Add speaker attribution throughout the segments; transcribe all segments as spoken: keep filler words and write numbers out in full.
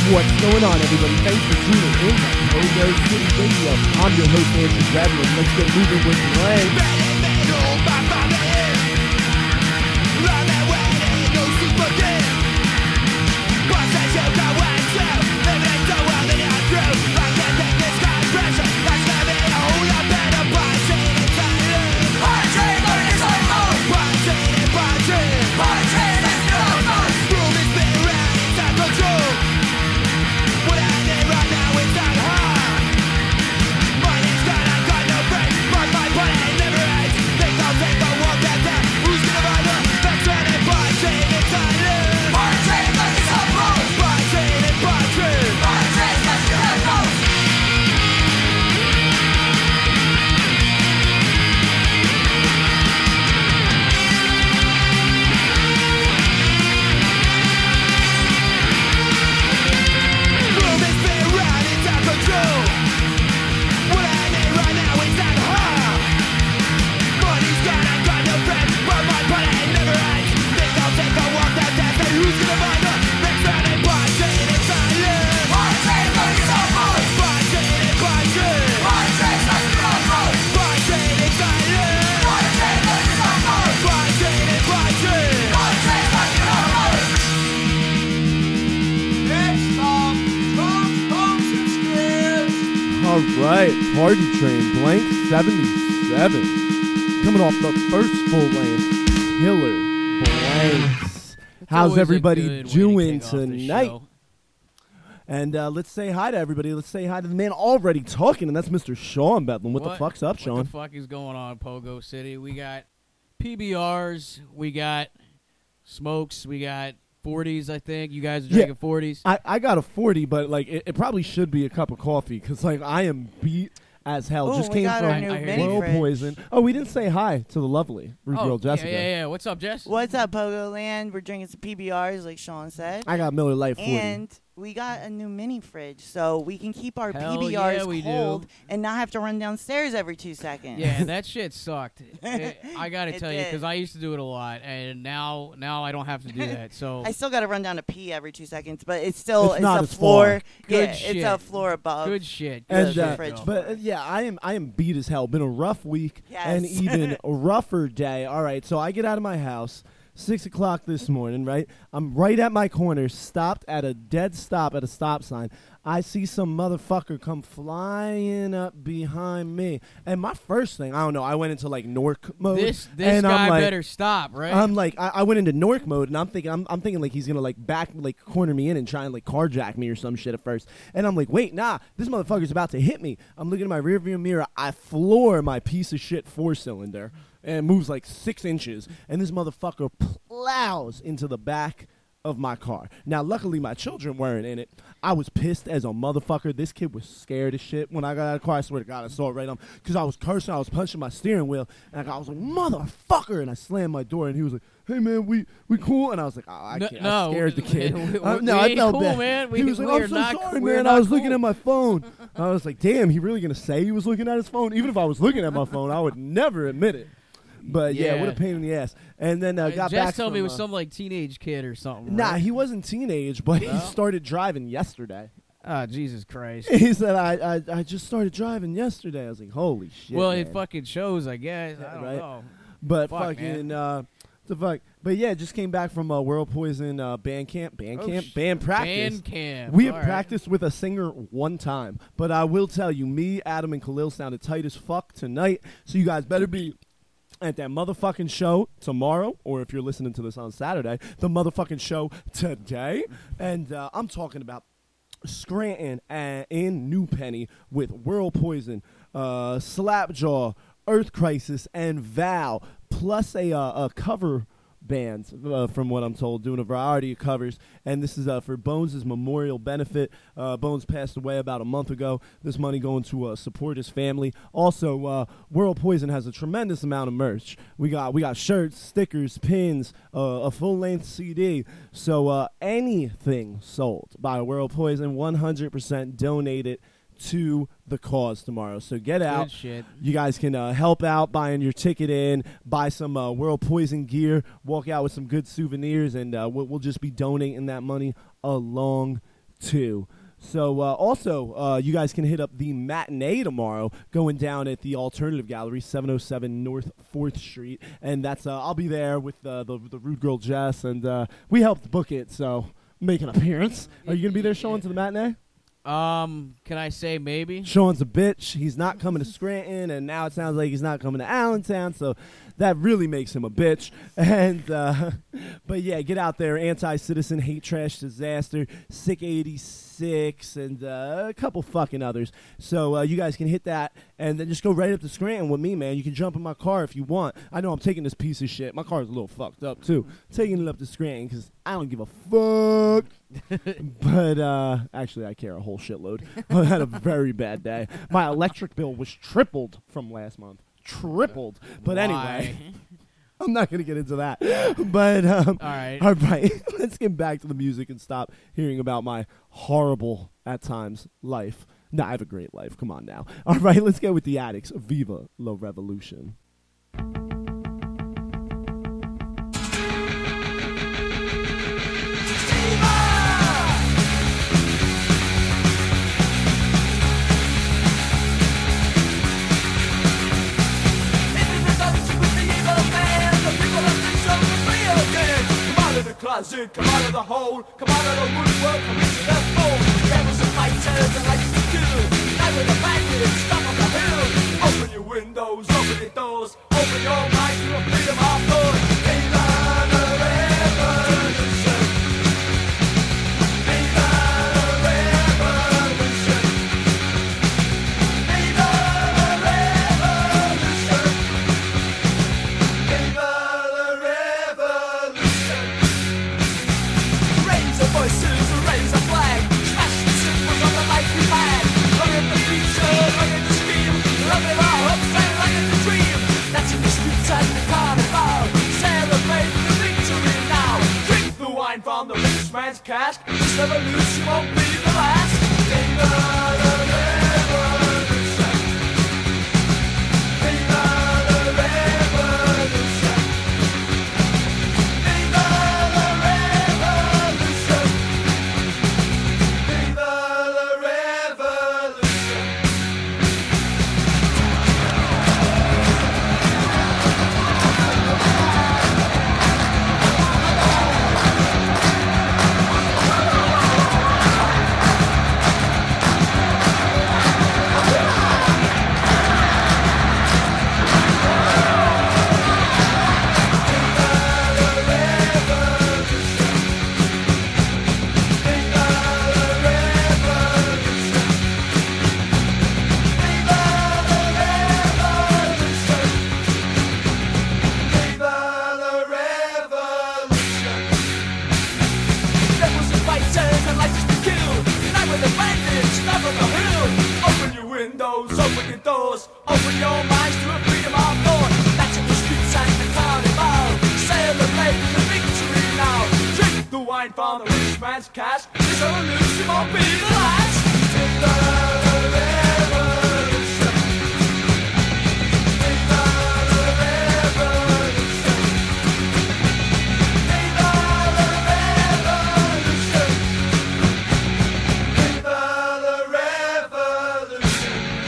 Speaker 1: What's going on, everybody? Thanks for tuning in to Pogo City Radio. I'm your host, Andrew Bradley. Let's get moving with Blank. All right, Party Train, Blank seventy-seven, coming off the first full-length Killer Blanks. How's everybody doing tonight? And uh, let's say hi to everybody. Let's say hi to the man already talking, and that's Mister Sean Bedlam. What, what the fuck's up, Sean?
Speaker 2: What the fuck is going on, Pogo City? We got P B Rs, we got smokes, we got forties, I think. You guys are drinking yeah, forties?
Speaker 1: I, I got a forty, but like it, it probably should be a cup of coffee because like I am beat as hell.
Speaker 3: Ooh,
Speaker 1: Just
Speaker 3: we
Speaker 1: came
Speaker 3: got
Speaker 1: from
Speaker 3: our new mini
Speaker 1: World
Speaker 3: fridge.
Speaker 1: Poison. Oh, we didn't say hi to the lovely Rude
Speaker 2: oh,
Speaker 1: Girl Jessica.
Speaker 2: Yeah, yeah, yeah. What's up, Jess?
Speaker 3: What's up, Pogo Land? We're drinking some P B Rs, like Sean said.
Speaker 1: I got Miller Lite forty.
Speaker 3: And we got a new mini fridge, so we can keep our
Speaker 2: Hell
Speaker 3: P B Rs
Speaker 2: yeah, we
Speaker 3: cold
Speaker 2: do.
Speaker 3: and not have to run downstairs every two seconds.
Speaker 2: Yeah, that shit sucked. It, I got to
Speaker 3: It
Speaker 2: tell you,
Speaker 3: did.
Speaker 2: because I used to do it a lot, and now now I don't have to do that. So
Speaker 3: I still got to run down to pee every two seconds, but it's still
Speaker 1: It's
Speaker 3: it's,
Speaker 1: not
Speaker 3: a
Speaker 1: as
Speaker 3: floor.
Speaker 2: far. Good
Speaker 3: yeah,
Speaker 2: shit.
Speaker 3: it's a floor above.
Speaker 2: good shit. Good
Speaker 1: And
Speaker 2: shit,
Speaker 1: uh,
Speaker 3: fridge.
Speaker 2: though.
Speaker 1: but uh, yeah, I am I am beat as hell. Been a rough week
Speaker 3: Yes.
Speaker 1: and even a rougher day. All right, so I get out of my house six o'clock this morning. Right, I'm right at my corner, stopped at a dead stop at a stop sign. I see some motherfucker come flying up behind me, and my first thing, I don't know, I went into like Nork mode.
Speaker 2: this this
Speaker 1: and
Speaker 2: guy
Speaker 1: I'm like,
Speaker 2: better stop, right?
Speaker 1: I'm like, I, I went into Nork mode, and I'm thinking, I'm, I'm thinking like he's gonna like back, like corner me in and try and like carjack me or some shit at first. And I'm like, wait, nah, this motherfucker's about to hit me. I'm looking at my rearview mirror. I floor my piece of shit four cylinder, and it moves like six inches, and this motherfucker plows into the back of my car. Now, luckily, my children weren't in it. I was pissed as a motherfucker. This kid was scared as shit when I got out of the car. I swear to God, I saw it right on because I was cursing. I was punching my steering wheel, and I was like, motherfucker, and I slammed my door, and he was like, hey, man, we we cool? And I was like, oh, I
Speaker 2: No-
Speaker 1: can't.
Speaker 2: no,
Speaker 1: I scared the kid.
Speaker 2: we- we-
Speaker 1: Uh,
Speaker 2: we
Speaker 1: no, I
Speaker 2: ain't
Speaker 1: felt
Speaker 2: cool,
Speaker 1: bad.
Speaker 2: man. We-
Speaker 1: he was like,
Speaker 2: we
Speaker 1: I'm
Speaker 2: are
Speaker 1: so
Speaker 2: not-
Speaker 1: sorry,
Speaker 2: we're
Speaker 1: man.
Speaker 2: not
Speaker 1: I was looking
Speaker 2: cool.
Speaker 1: at my phone. I was like, damn, he really going to say he was looking at his phone? Even if I was looking at my phone, I would never admit it. But, yeah,
Speaker 2: Yeah.
Speaker 1: what a pain in the ass. And then uh,
Speaker 2: Uh,
Speaker 1: got
Speaker 2: Jess
Speaker 1: back
Speaker 2: told
Speaker 1: from,
Speaker 2: me it was
Speaker 1: uh,
Speaker 2: some like teenage kid or something.
Speaker 1: Nah,
Speaker 2: right?
Speaker 1: he wasn't teenage, but
Speaker 2: No?
Speaker 1: he started driving yesterday.
Speaker 2: Ah, Jesus Christ.
Speaker 1: He said, I, I I just started driving yesterday. I was like, holy shit.
Speaker 2: well,
Speaker 1: man.
Speaker 2: it fucking shows, I guess. I don't
Speaker 1: Right?
Speaker 2: know.
Speaker 1: But
Speaker 2: fuck,
Speaker 1: fucking,
Speaker 2: man.
Speaker 1: uh, the fuck. But yeah, just came back from uh, World Poison uh, band camp, band
Speaker 2: Oh,
Speaker 1: camp,
Speaker 2: sh-
Speaker 1: band practice.
Speaker 2: Band camp.
Speaker 1: We had
Speaker 2: All right.
Speaker 1: practiced with a singer one time, but I will tell you, me, Adam, and Khalil sounded tight as fuck tonight. So you guys better be at that motherfucking show tomorrow, or if you're listening to this on Saturday, the motherfucking show today. And uh, I'm talking about Scranton and in New Penny with World Poison, uh, Slapjaw, Earth Crisis, and Val, plus a uh, a cover band, uh, from what I'm told, doing a variety of covers. And this is uh, for Bones' memorial benefit. Uh, Bones passed away about a month ago. This money going to uh, support his family. Also, uh, World Poison has a tremendous amount of merch. We got we got shirts, stickers, pins, uh, a full length C D. So uh, anything sold by World Poison, one hundred percent donated to the cause tomorrow. So get out.
Speaker 2: Good shit.
Speaker 1: You guys can uh, help out buying your ticket in, buy some uh, World Poison gear, walk out with some good souvenirs, and uh, we'll, we'll just be donating that money along too. So uh, also, uh, you guys can hit up the matinee tomorrow, going down at the Alternative Gallery, seven oh seven North fourth Street, and that's uh, I'll be there with uh, the the Rude Girl Jess, and uh, we helped book it, so make an appearance. Are you gonna be there, Sean, to the matinee?
Speaker 2: Um, can I say maybe?
Speaker 1: Sean's a bitch. He's not coming to Scranton, and now it sounds like he's not coming to Allentown, so that really makes him a bitch. And uh, but yeah, get out there. Anti-Citizen, Hate Trash Disaster, Sick eighty-six, and uh, a couple fucking others. So uh, you guys can hit that, and then just go right up to Scranton with me, man. You can jump in my car if you want. I know I'm taking this piece of shit. My car's a little fucked up too. Taking it up to Scranton because I don't give a fuck. But uh, actually, I care a whole shitload. I had a very bad day. My electric bill was tripled from last month. Tripled. But
Speaker 2: Why?
Speaker 1: anyway, I'm not going to get into that. But um,
Speaker 2: All right.
Speaker 1: all right, let's get back to the music and stop hearing about my horrible, at times, life. No, I have a great life. Come on now. All right, let's get with the Addicts. Viva la Revolution.
Speaker 4: Closet, come out of the hole, come out of the woodwork, come into the fold. Devils and fighters and like to do. Night with the bandits, stop on the hill. Open your windows, open your doors, open your mind to a freedom of thought. Viva the revolution. Viva the revolution. Viva the revolution. Viva the revolution. Raise the voices, raise the flag, smash the symbols of the life we've had. Look at the future, look at the scheme, look at our hopes and look at the dream. That's in the streets and the carnival. Celebrate the victory now. Drink the wine from the rich man's cask. This revolution won't be the last. Viva the revolution. Viva the revolution. Viva the revolution. Viva the revolution. Open your doors, open your minds to a freedom of thought. That's in the streets and the carnival. Celebrate the victory now. Drink the wine from the rich man's cask. This revolution won't be the last. Viva the revolution. Viva the revolution. Viva the revolution. Viva the revolution.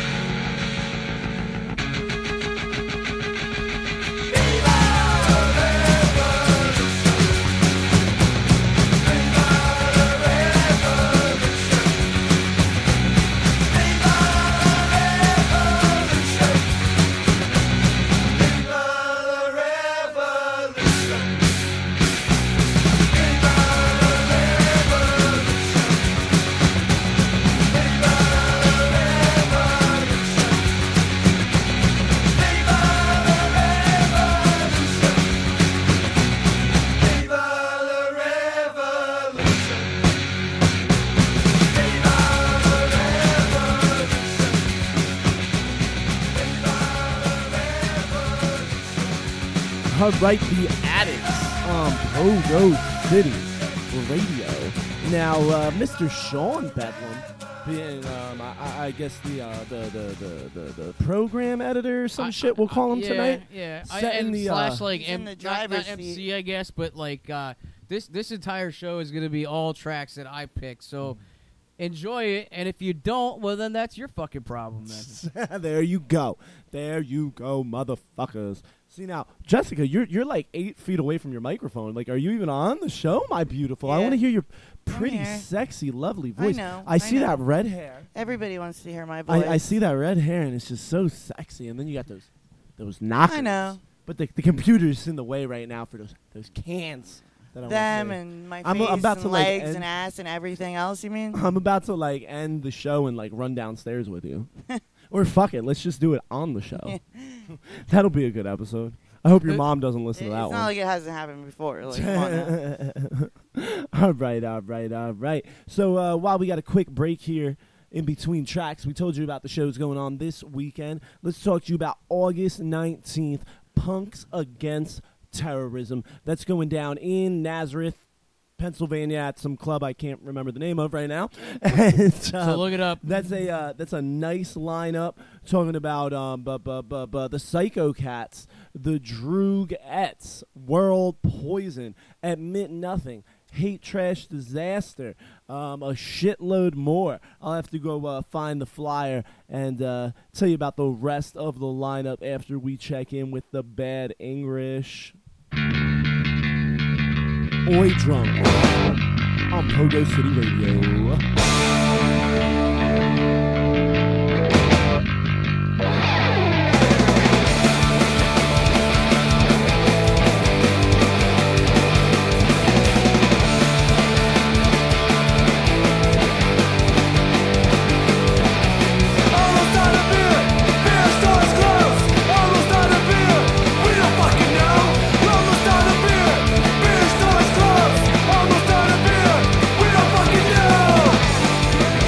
Speaker 1: All right, the Addicts on Pogo City Radio. Now, uh, Mister Sean Bedlam, being, um, I, I guess the, uh, the, the, the, the the program editor, some
Speaker 2: I-
Speaker 1: shit we'll call him
Speaker 2: yeah,
Speaker 1: tonight.
Speaker 2: Yeah, I,
Speaker 1: Setting
Speaker 2: and
Speaker 1: the,
Speaker 2: slash
Speaker 1: uh,
Speaker 2: like
Speaker 3: He's in
Speaker 2: M-
Speaker 3: the
Speaker 2: not,
Speaker 3: driver's
Speaker 2: not M C,
Speaker 3: seat.
Speaker 2: I guess, but like uh, this this entire show is gonna be all tracks that I pick. So enjoy it. And if you don't, well, then that's your fucking problem then.
Speaker 1: There you go. There you go, motherfuckers. See now, Jessica, you're you're like eight feet away from your microphone. Like, are you even on the show, my beautiful? I
Speaker 3: Yeah.
Speaker 1: want to hear your pretty,
Speaker 3: here.
Speaker 1: sexy, lovely
Speaker 3: I
Speaker 1: voice.
Speaker 3: know,
Speaker 1: I
Speaker 3: I
Speaker 1: see
Speaker 3: know.
Speaker 1: that red hair.
Speaker 3: Everybody wants to hear my voice.
Speaker 1: I, I see that red hair, and it's just so sexy. And then you got those those knockers.
Speaker 3: I know.
Speaker 1: But the, the computer's in the way right now for those those cans. That I
Speaker 3: Them
Speaker 1: wanna say.
Speaker 3: and my
Speaker 1: I'm-
Speaker 3: face
Speaker 1: I'm about
Speaker 3: and
Speaker 1: to, like,
Speaker 3: legs
Speaker 1: end-
Speaker 3: and ass and everything else, you mean?
Speaker 1: I'm about to like end the show and like run downstairs with you. Or fuck it, let's just do it on the show. That'll be a good episode. I hope your
Speaker 2: Uh,
Speaker 1: mom doesn't listen
Speaker 3: It-
Speaker 1: to that
Speaker 3: it's
Speaker 1: one.
Speaker 3: not like it hasn't happened before. Like, come on now.
Speaker 1: all right, all right, all right. So uh, while we got a quick break here in between tracks, we told you about the shows going on this weekend. Let's talk to you about August nineteenth, Punks Against Terrorism. That's going down in Nazareth, Pennsylvania, at some club I can't remember the name of right now. and,
Speaker 2: So
Speaker 1: um,
Speaker 2: look it up.
Speaker 1: That's a uh, that's a nice lineup. Talking about um, bu- bu- bu- bu- the Psycho Cats, the Droogettes, World Poison, Admit Nothing, Hate Trash Disaster, um, a shitload more. I'll have to go uh, find the flyer and uh, tell you about the rest of the lineup after we check in with the Bad English. Oi Drunk on Pogo City Radio.
Speaker 4: Almost out of beer, beer stores closed. Almost out of beer, we don't fucking know. Almost out of beer, beer stores closed. Almost out of beer, we don't fucking know.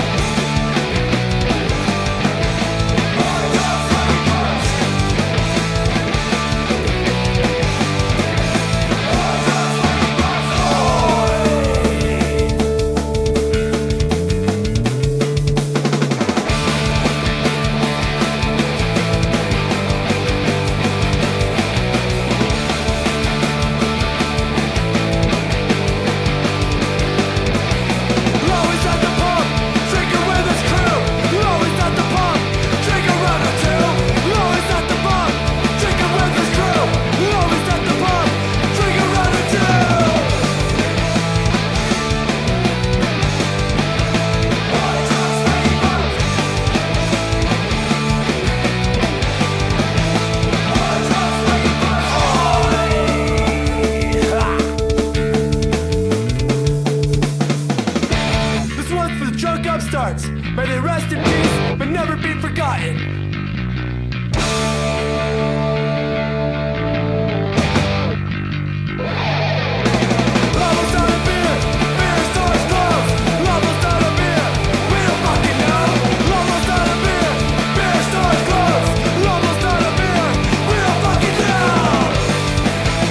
Speaker 4: You're always at the pump, drinking with his crew. You're always at the pump, drinking around or two. You're always at the pump, drinking with his crew. You're always at the pump, drinking around or two. This one's for the drunk upstarts. May they rest in peace, but never be forgotten. Almost out of beer, beer stores closed. Almost out of beer, we don't fucking know. Almost out of beer, beer stores closed. Almost out of beer, we don't fucking know.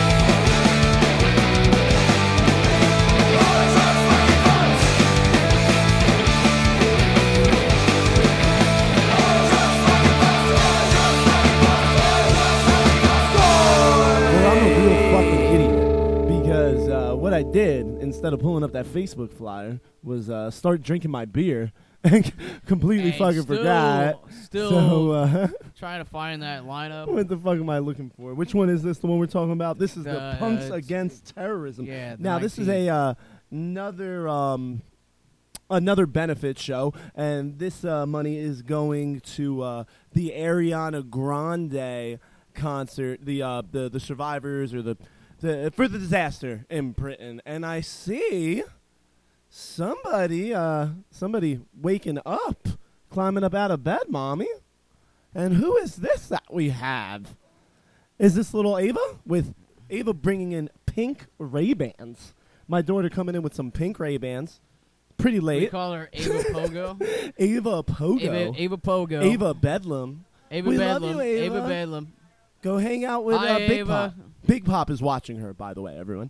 Speaker 1: Well, I'm a real fucking idiot because uh, what I did instead of pulling up that Facebook flyer was uh, start drinking my beer and completely
Speaker 2: Hey,
Speaker 1: fucking
Speaker 2: still-
Speaker 1: forgot.
Speaker 2: Still
Speaker 1: So uh,
Speaker 2: trying to find that lineup.
Speaker 1: what the fuck am I looking for? Which one is this? The one we're talking about? This is the
Speaker 2: Uh,
Speaker 1: Punks
Speaker 2: it's-
Speaker 1: Against Terrorism.
Speaker 2: Yeah. the
Speaker 1: Now this is
Speaker 2: nineteenth.
Speaker 1: a uh, another um, another benefit show, and this uh, money is going to uh, the Ariana Grande concert, the uh, the the survivors or the the for the disaster in Britain. And I see somebody uh, somebody waking up, climbing up out of bed, mommy. And who is this that we have? Is this little Ava with Ava bringing in pink Ray-Bans? My daughter coming in with some pink Ray-Bans. Pretty
Speaker 2: We
Speaker 1: late.
Speaker 2: call her Ava Pogo.
Speaker 1: Ava Pogo.
Speaker 2: Ava, Ava Pogo.
Speaker 1: Ava Bedlam.
Speaker 2: Ava
Speaker 1: we love
Speaker 2: Bedlam.
Speaker 1: you, Ava.
Speaker 2: Bedlam.
Speaker 1: Go hang out with
Speaker 2: Hi,
Speaker 1: uh, Big
Speaker 2: Ava.
Speaker 1: Pop. Big Pop is watching her, by the way, everyone.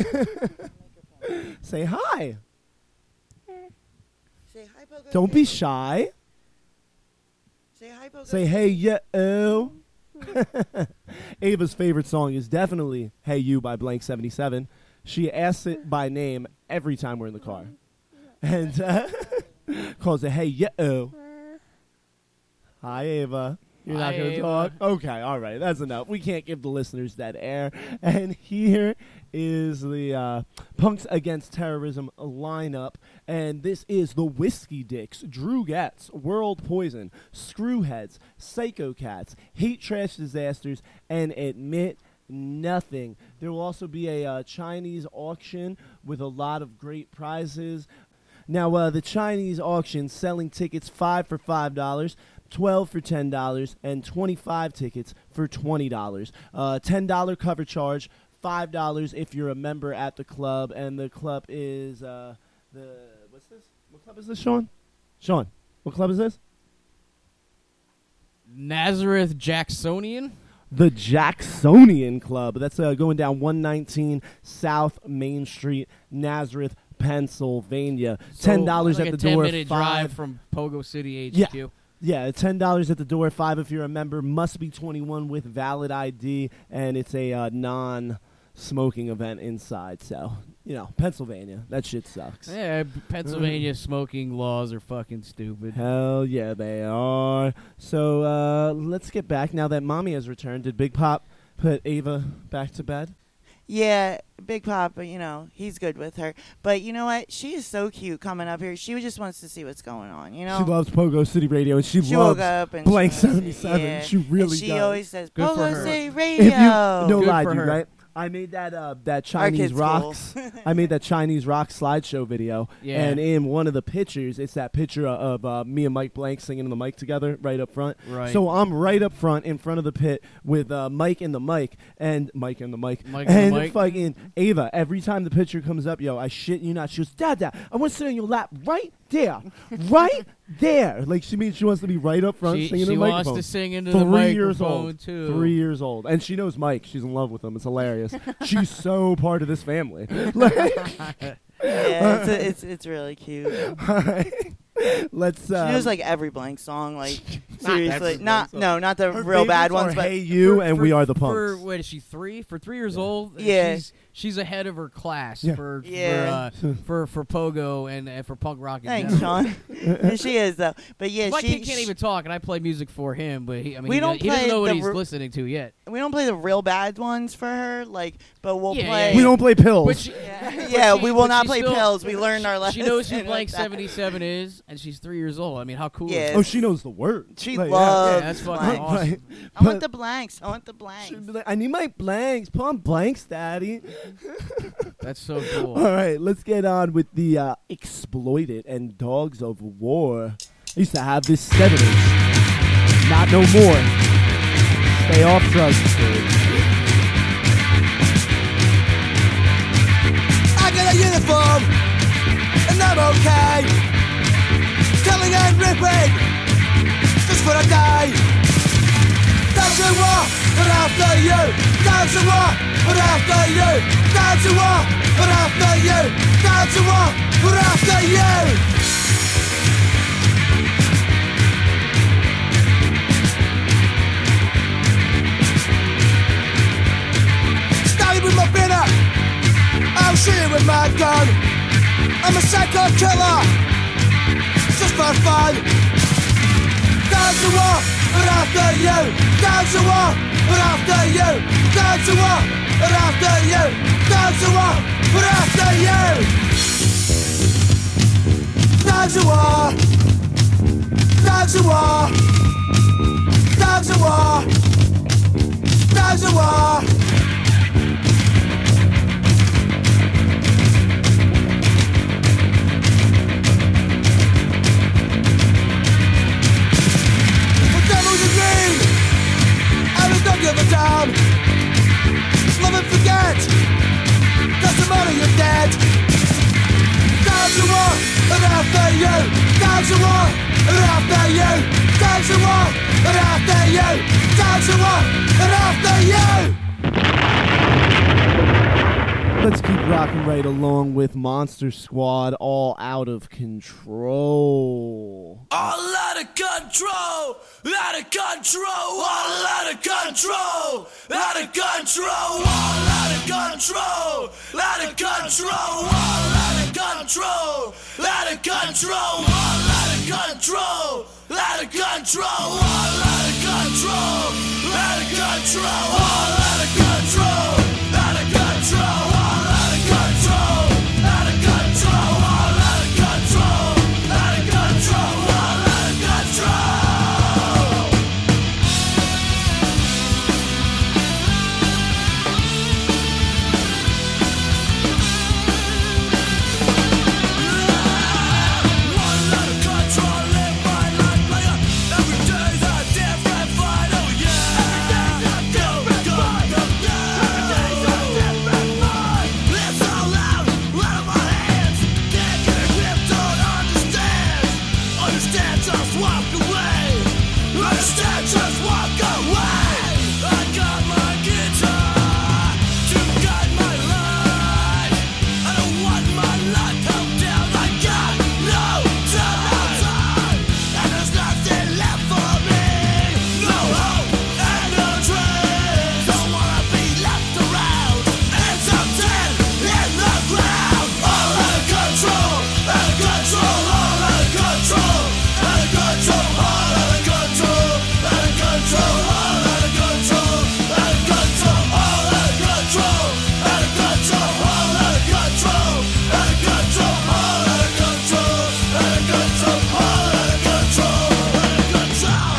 Speaker 1: Say hi.
Speaker 3: Say hi, Pogo.
Speaker 1: Don't be shy.
Speaker 3: Say hi, Pogo.
Speaker 1: Say hey, yo. Ava's favorite song is definitely Hey You by Blank seventy-seven. She asks it by name every time we're in the car. and uh, calls it, hey, yo. Hi, Ava. You're not
Speaker 2: Hi,
Speaker 1: going to
Speaker 2: Ava.
Speaker 1: talk? Okay, all right. That's enough. We can't give the listeners that air. And here is the uh, Punks Against Terrorism lineup. And this is the Whiskey Dicks, Drew Getz, World Poison, Screwheads, Psycho Cats, Hate Trash Disasters, and Admit Nothing. There will also be a uh, Chinese auction with a lot of great prizes. Now, uh, the Chinese auction selling tickets five for five dollars. twelve for ten dollars, and twenty-five tickets for twenty dollars. Uh, ten dollars cover charge, five dollars if you're a member at the club, and the club is, uh, the, what's this? What club is this, Sean? Sean, what club is this?
Speaker 2: Nazareth Jacksonian.
Speaker 1: The Jacksonian Club. That's uh, going down one nineteen South Main Street, Nazareth, Pennsylvania.
Speaker 2: So,
Speaker 1: ten dollars
Speaker 2: like
Speaker 1: at
Speaker 2: a
Speaker 1: the door,
Speaker 2: ten-minute
Speaker 1: five
Speaker 2: drive from Pogo City H Q.
Speaker 1: Yeah. Yeah, ten dollars at the door, five if you're a member, must be twenty-one with valid I D, and it's a uh, non-smoking event inside. So, you know, Pennsylvania, that shit sucks.
Speaker 2: Yeah, Pennsylvania smoking laws are fucking stupid.
Speaker 1: Hell yeah, they are. So, uh, let's get back. Now that Mommy has returned, did Big Pop put Ava back to bed?
Speaker 3: Yeah, Big Papa, you know, he's good with her. But you know what? She is so cute coming up here. She just wants to see what's going on, you know?
Speaker 1: She loves Pogo City Radio, and she,
Speaker 3: She
Speaker 1: loves
Speaker 3: woke up and
Speaker 1: Blank
Speaker 3: she wants to-
Speaker 1: seventy-seven.
Speaker 3: yeah.
Speaker 1: She really
Speaker 3: and she
Speaker 1: does.
Speaker 3: always says,
Speaker 2: Good for
Speaker 3: Pogo
Speaker 2: her.
Speaker 3: City
Speaker 1: If
Speaker 3: Radio.
Speaker 1: you, no
Speaker 2: Good
Speaker 1: lie,
Speaker 2: for
Speaker 1: dude,
Speaker 2: her.
Speaker 1: right? I made that uh, that
Speaker 3: Our
Speaker 1: Chinese
Speaker 3: kid's
Speaker 1: rocks.
Speaker 3: cool.
Speaker 1: I made that Chinese rock slideshow video,
Speaker 2: Yeah.
Speaker 1: and in one of the pictures, it's that picture of uh, me and Mike Blank singing in the mic together, right up front.
Speaker 2: Right.
Speaker 1: So I'm right up front, in front of the pit, with uh, Mike in the mic, and Mike in the mic,
Speaker 2: Mike in the
Speaker 1: and
Speaker 2: mic.
Speaker 1: fucking Ava. Every time the picture comes up, yo, I shit you not. She goes, Dad, Dad, I want to sit on your lap right there, right there. Like she means she wants to be right up front
Speaker 2: She,
Speaker 1: singing
Speaker 2: she
Speaker 1: in the
Speaker 2: wants
Speaker 1: microphone.
Speaker 2: to sing into
Speaker 1: Three
Speaker 2: the microphone,
Speaker 1: years old.
Speaker 2: too.
Speaker 1: Three years old. And she knows Mike. She's in love with him. It's hilarious. She's so part of this family. Like,
Speaker 3: Yeah, it's, it's it's really cute.
Speaker 1: all right. Let's. Uh,
Speaker 3: She knows like every Blank song, like
Speaker 1: Not every
Speaker 3: seriously.
Speaker 1: Blank
Speaker 3: Not
Speaker 1: song.
Speaker 3: no, not the
Speaker 1: her
Speaker 3: real bad
Speaker 1: favorites
Speaker 3: ones,
Speaker 1: are
Speaker 3: but
Speaker 1: Hey You
Speaker 2: For-
Speaker 1: and
Speaker 2: for-
Speaker 1: We Are the
Speaker 2: For,
Speaker 1: Punks.
Speaker 2: what is she, three? For three years old?
Speaker 3: Yeah.
Speaker 2: She's, she's ahead of her class
Speaker 1: Yeah.
Speaker 2: for,
Speaker 3: Yeah.
Speaker 2: for, uh, for for Pogo and uh, for punk rock in
Speaker 3: thanks,
Speaker 2: general.
Speaker 3: Sean. She is though, but yeah,
Speaker 2: My
Speaker 3: she
Speaker 2: kid can't even talk, and I play music for him, but he, I mean,
Speaker 3: We
Speaker 2: he,
Speaker 3: don't
Speaker 2: does- he doesn't
Speaker 3: play
Speaker 2: know what
Speaker 3: the
Speaker 2: he's
Speaker 3: r-
Speaker 2: listening to yet.
Speaker 3: we don't play the real bad ones for her, like, but we'll
Speaker 2: Yeah,
Speaker 3: play.
Speaker 2: yeah,
Speaker 1: we don't play pills.
Speaker 2: But she,
Speaker 3: Yeah, yeah,
Speaker 2: she-
Speaker 3: we will
Speaker 2: but
Speaker 3: not
Speaker 2: she
Speaker 3: play
Speaker 2: still-
Speaker 3: pills. We learned our lesson.
Speaker 2: She knows who
Speaker 3: with
Speaker 2: Blank
Speaker 3: that.
Speaker 2: seventy-seven is, and she's three years old. I mean, how cool
Speaker 3: Yeah.
Speaker 2: is
Speaker 1: oh,
Speaker 2: that?
Speaker 1: she knows the word.
Speaker 3: She
Speaker 1: Like,
Speaker 3: loves
Speaker 2: Yeah, that's fucking
Speaker 3: blanks.
Speaker 2: awesome.
Speaker 1: Right.
Speaker 3: I want
Speaker 1: But
Speaker 3: the blanks. I want the
Speaker 1: she'd
Speaker 3: blanks.
Speaker 1: be like, I need my blanks. Put on blanks, Daddy.
Speaker 2: That's so cool.
Speaker 1: All right, let's get on with the uh, Exploited and Dogs of War. I used to have this seven inch. Not no more. Stay off drugs, dude.
Speaker 5: I got a uniform, and I'm okay. Killing and ripping, just for a day. Dogs of war, but after you. Dogs of war, but after you. Dogs of war, but after you. Dogs of war, but after you. Started with my bitter, I'll shoot you with my gun. I'm a psycho killer, just for fun. Dogs of war, but after you. Dogs of war, but after you. Dogs of war, but after you. Dogs of war, but after you. Dogs of war. Dogs of war. Dogs of war. Dogs of war. Don't give a damn. Love and forget. Doesn't matter, you're dead. Dogs of war, and after you. Dogs of war, and after you. Dogs of war, and after you. Dogs of war, and after you.
Speaker 1: Let's keep rocking right along with Monster Squad, All Out of Control.
Speaker 5: All out of control, out of control, all out of control, out of control, all out of control, out of control, all out of control, out out of control, all out of control, out of control, all out of control, out of control, all out of control, out of control, all out of control, out of control, all out of control, out of control, all out of control. Just walk away. Understand, just walk away. I got my guitar to guide my life. I don't want my life held down. I got no time, and there's nothing left for me. No hope and no dreams. Don't wanna be left around. Hands up dead in the ground. All out of control, out of control, all out of control. Out of control, all out of control, out of control, all out of control, out of control, all out of control, out of control, all out of control, out of control, all out of control, out of control, all out of control, out of control.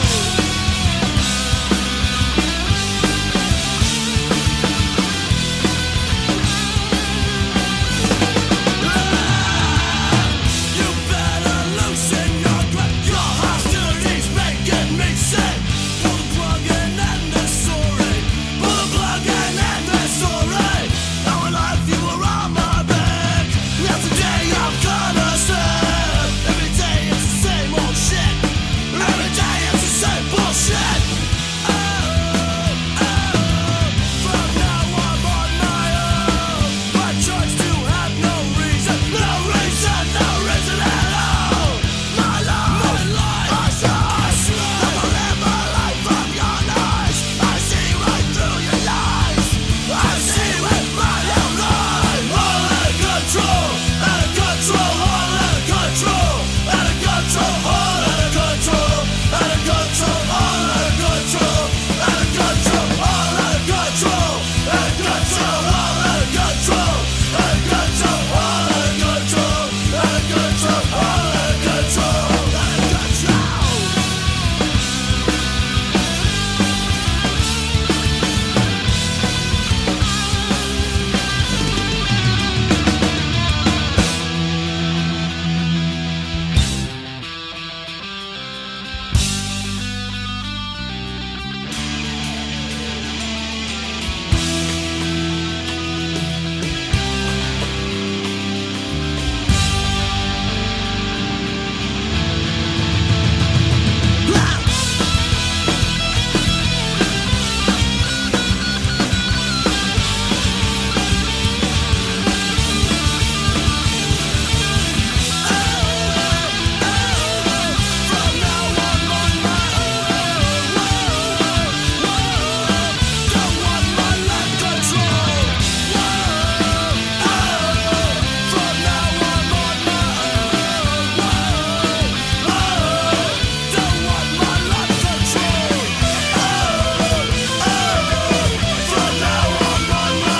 Speaker 5: You better loosen your grip. Your hostility's making me sick. Pull the plug and end this story. Pull the plug and end this story. Now in life you were on my back. That's the day I'm gonna step. Every day it's the same old shit. Every day it's the same bullshit. Oh, oh. From now I'm on my own. My choice to have no reason. No reason, no reason at all. My life, my life, I saw. I will live a life from your lies. I see right through your lies. I see with my own eyes. All out of control, out of control, all out of control, out of control, all out of control, out of control, all out of control, out of control, all out of control, out of control, all out of control, out of control, all out of control, out of control, all out of control, out of control. From now I'm on my own. Don't want my life control. From now I'm on my own. Don't want my life control. From now I'm on my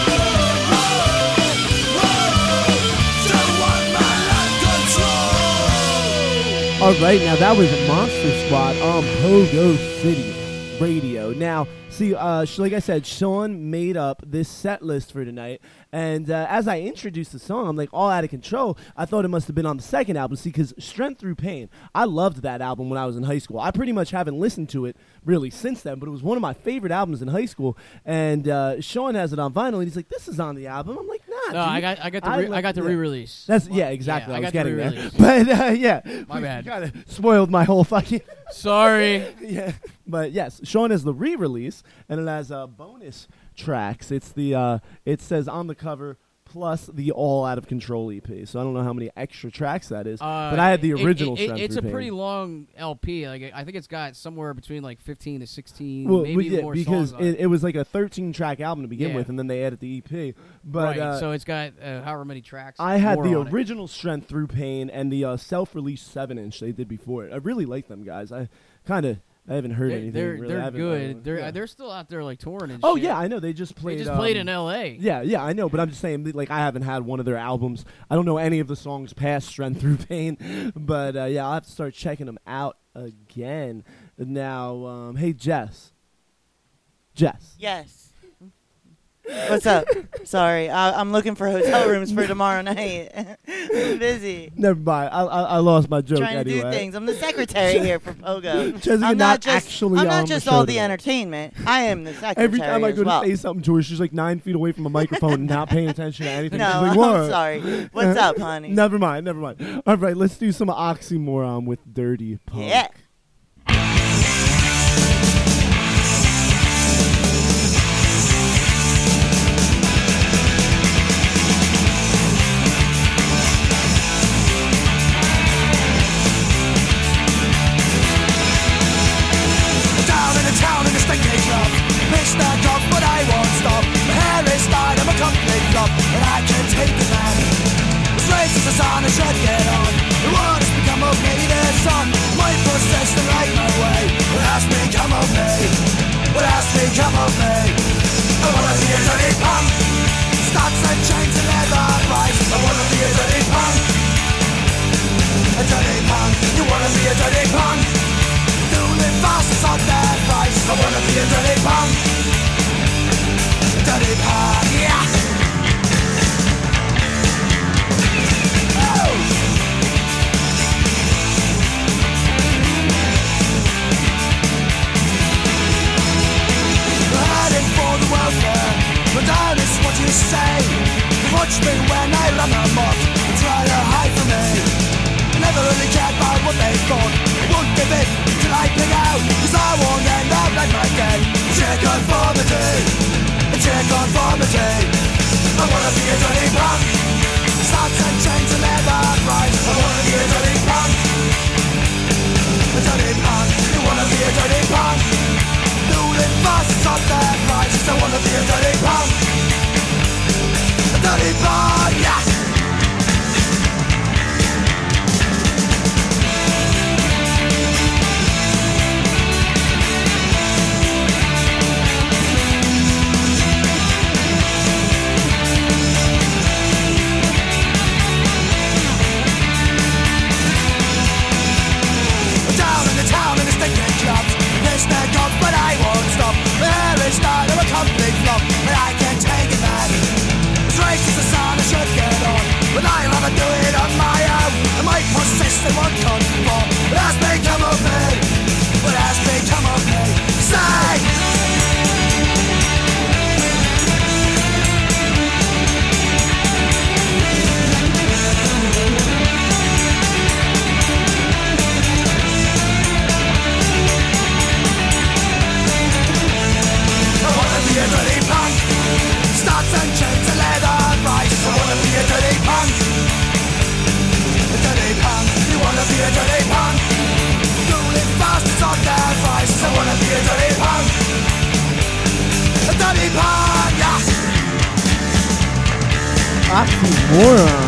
Speaker 5: own. Don't want my life control.
Speaker 1: All right, now that was Monster Squad on Pogo City Radio. Now, see, uh, sh- like I said, Sean made up this set list for tonight, and uh, as I introduced the song, I'm like, All Out of Control, I thought it must have been on the second album, see, because Strength Through Pain, I loved that album when I was in high school. I pretty much haven't listened to it, really, since then, but it was one of my favorite albums in high school, and uh, Sean has it on vinyl, and he's like, this is on the album. I'm like, nah,
Speaker 2: No,
Speaker 1: dude.
Speaker 2: I got I got the
Speaker 1: I
Speaker 2: re-
Speaker 1: like-
Speaker 2: I got the
Speaker 1: yeah.
Speaker 2: re-release.
Speaker 1: That's, yeah, exactly,
Speaker 2: Yeah,
Speaker 1: I
Speaker 2: I
Speaker 1: was
Speaker 2: got the
Speaker 1: getting there.
Speaker 2: re-release.
Speaker 1: But, uh, yeah.
Speaker 2: My bad.
Speaker 1: Kind of spoiled my whole fucking...
Speaker 2: Sorry.
Speaker 1: Yeah, but yes, Sean has the re-release, and it has uh, bonus tracks. It's the uh, it says on the cover, plus the All Out of Control E P. So I don't know how many extra tracks that is,
Speaker 2: Uh,
Speaker 1: but I had the
Speaker 2: it-
Speaker 1: original
Speaker 2: It, it,
Speaker 1: Strength
Speaker 2: it's
Speaker 1: Through
Speaker 2: a
Speaker 1: Pain.
Speaker 2: pretty long L P. Like I think it's got somewhere between like fifteen to sixteen,
Speaker 1: Well,
Speaker 2: maybe
Speaker 1: well, yeah,
Speaker 2: more
Speaker 1: because
Speaker 2: songs on
Speaker 1: it, it was like a thirteen track album to begin
Speaker 2: Yeah.
Speaker 1: with, and then they added the E P. But
Speaker 2: right,
Speaker 1: uh,
Speaker 2: so it's got uh, however many tracks.
Speaker 1: I had
Speaker 2: more
Speaker 1: the
Speaker 2: on it.
Speaker 1: original Strength Through Pain and the uh, self-released seven inch they did before it. I really like them guys. I kind of I haven't heard
Speaker 2: They're
Speaker 1: anything.
Speaker 2: they're,
Speaker 1: really. I
Speaker 2: they're
Speaker 1: haven't,
Speaker 2: good.
Speaker 1: uh,
Speaker 2: they're
Speaker 1: yeah.
Speaker 2: they're still out there like touring and
Speaker 1: Oh
Speaker 2: shit.
Speaker 1: yeah, I know. They just played.
Speaker 2: They just played
Speaker 1: um,
Speaker 2: in L A.
Speaker 1: Yeah, yeah, I know. But I'm just saying, like, I haven't had one of their albums. I don't know any of the songs past Strength Through Pain. But uh, yeah, I'll have to start checking them out again. Now, um, hey Jess. Jess.
Speaker 3: Yes. What's up? Sorry, I, I'm looking for hotel rooms for tomorrow night. I'm busy.
Speaker 1: Never mind. I I, I lost my joke
Speaker 3: Trying to
Speaker 1: anyway.
Speaker 3: do things. I'm the secretary here for Pogo.
Speaker 1: Jessica
Speaker 3: I'm
Speaker 1: not
Speaker 3: not just
Speaker 1: actually
Speaker 3: I'm
Speaker 1: on
Speaker 3: not
Speaker 1: the
Speaker 3: just
Speaker 1: show
Speaker 3: all the
Speaker 1: today.
Speaker 3: entertainment. I am the secretary
Speaker 1: Every time I
Speaker 3: as
Speaker 1: go
Speaker 3: well.
Speaker 1: to say something to her, she's like nine feet away from a microphone and not paying attention to anything.
Speaker 3: No,
Speaker 1: she's like,
Speaker 3: I'm
Speaker 1: what?
Speaker 3: sorry. What's up, honey?
Speaker 1: Never mind, never mind. All right, let's do some oxymoron with Dirty Punk.
Speaker 3: Yeah.
Speaker 5: Down in the town in the stinking club. Pissed that dog, but I won't stop. My hair is dyed, I'm a complete flop, and I can't take the man. As racist as on, I should get on. The world has become of me, there's son. My process to right my way. What has become of me? What has become of me? I wanna be a dirty punk. Studs and chains and leather price. I wanna be a dirty punk. A dirty punk. You wanna be a dirty punk? Live fast, it's on their price. I wanna be a dirty punk. A dirty punk, yeah. Oh. Heading for the welfare, but that is what you say. Watch me when I run amok and try to hide from me. Never really cared about what they thought. Won't give in till I pig out, cause I won't end up like my day. Check conformity, check conformity. I wanna be a dirty punk. Studs and chains and leather price. I wanna be a dirty punk. A dirty punk. You wanna be a dirty punk. Do live fast, it's on their price. I wanna be a dirty punk. A dirty punk, yeah. Down in the town in the stinking clubs. Pissed their dogs, but I won't stop. My hair is dyed, I'm a complete flop, and I can't take it back. As racist as son, I should get on, but I'd rather do it on my own. I might persist and won't conform. What has become of me? What has become of me? Say! I wanna be a dirty punk. Studs and chains and leather price. I wanna be a dirty punk. A dirty punk. You wanna be a dirty punk. Do live fast, it's on their price. I wanna be a dirty punk. A dirty punk, yeah.
Speaker 1: Oxymoron.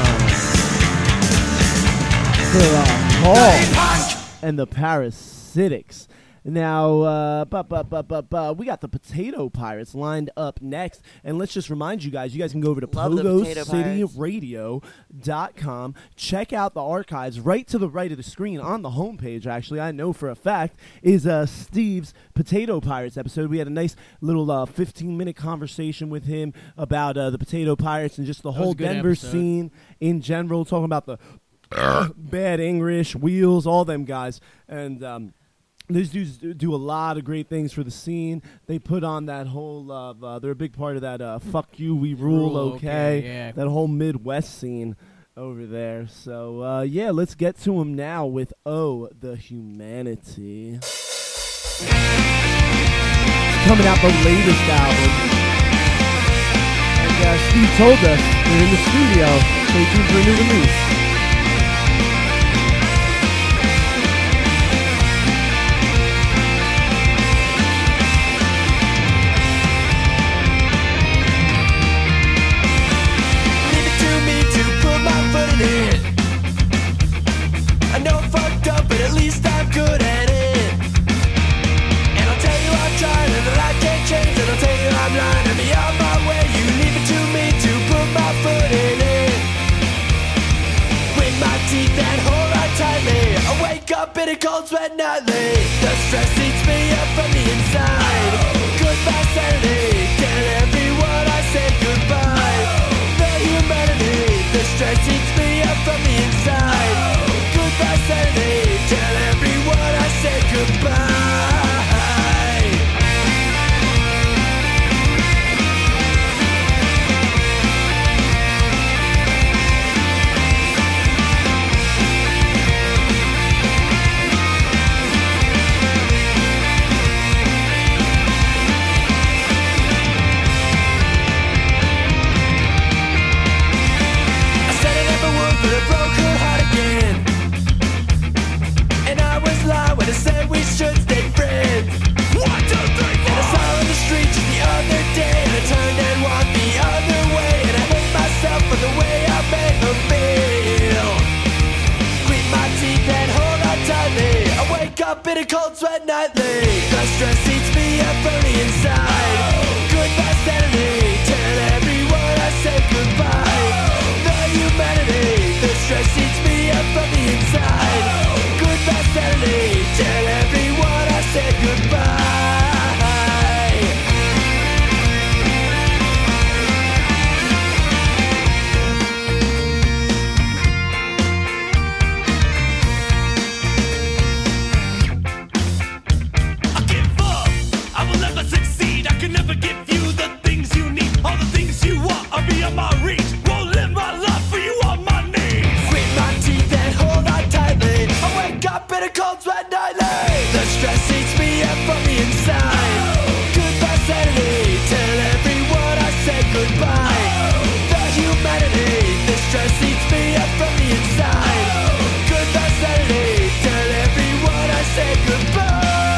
Speaker 1: For uh,
Speaker 5: Dirty
Speaker 1: Paul
Speaker 5: punk.
Speaker 1: and the Parasitics. Now, uh, bu- bu- bu- bu- bu- we got the Potato Pirates lined up next. And let's just remind you guys, you guys can go over to
Speaker 3: Love the
Speaker 1: pogo
Speaker 3: Potato
Speaker 1: city
Speaker 3: Pirates.
Speaker 1: radio dot com. Check out the archives right to the right of the screen on the homepage, actually. I know for a fact, is uh, Steve's Potato Pirates episode. We had a nice little uh, fifteen-minute conversation with him about uh, the Potato Pirates and just the
Speaker 2: That was
Speaker 1: whole
Speaker 2: a good
Speaker 1: Denver
Speaker 2: episode.
Speaker 1: scene in general, talking about the Bad English, Wheels, all them guys. And um, these dudes do- do a lot of great things for the scene. They put on that whole, uh, uh, they're a big part of that uh, fuck you, we rule,
Speaker 2: Rule,
Speaker 1: okay,
Speaker 2: okay, yeah.
Speaker 1: that whole Midwest scene over there. So, uh, yeah, let's get to him now with Oh, the Humanity. Coming out the latest album. And like uh, Steve told us, they're in the studio. Stay tuned for a new release.
Speaker 5: Leave it to me to put my foot in it. I know I'm fucked up, but at least I'm good at it. And I'll tell you I'm trying and that I can't change. And I'll tell you I'm lying and be on my way. You leave it to me to put my foot in it. With my teeth and hold on tightly. I wake up in a cold sweat nightly. The stress eats me up from the inside. Goodbye sanity. Tell everyone I said goodbye. The humanity. The stress eats me up from the inside. Goodbye sanity. Tell everyone I said goodbye. I said I never would, but I broke her heart again. And I was lying when I said we should stay friends. One, two, three, four. And I saw her in the street just the other day. And I turned and walked the other way. And I hate myself for the way I made her feel. Grit my teeth and hold on tightly. I wake up in a cold sweat nightly. The stress eats me up from the inside. Goodbye sanity. Tell everyone I said goodbye. The humanity. The stress eats me up from the inside. Goodbye sanity. Tell everyone I said goodbye.
Speaker 6: I give up. I will never succeed. I can never give you the things you need. All the things you want are beyond my reach. Won't live my life for you on my knees.
Speaker 5: Grit my teeth and hold on tightly. I wake up in a cold sweat nightly. The stress eats me up from the inside. Goodbye sanity. Tell everyone I said goodbye. The humanity. The stress eats me up from the inside. Goodbye sanity. Tell everyone I said goodbye.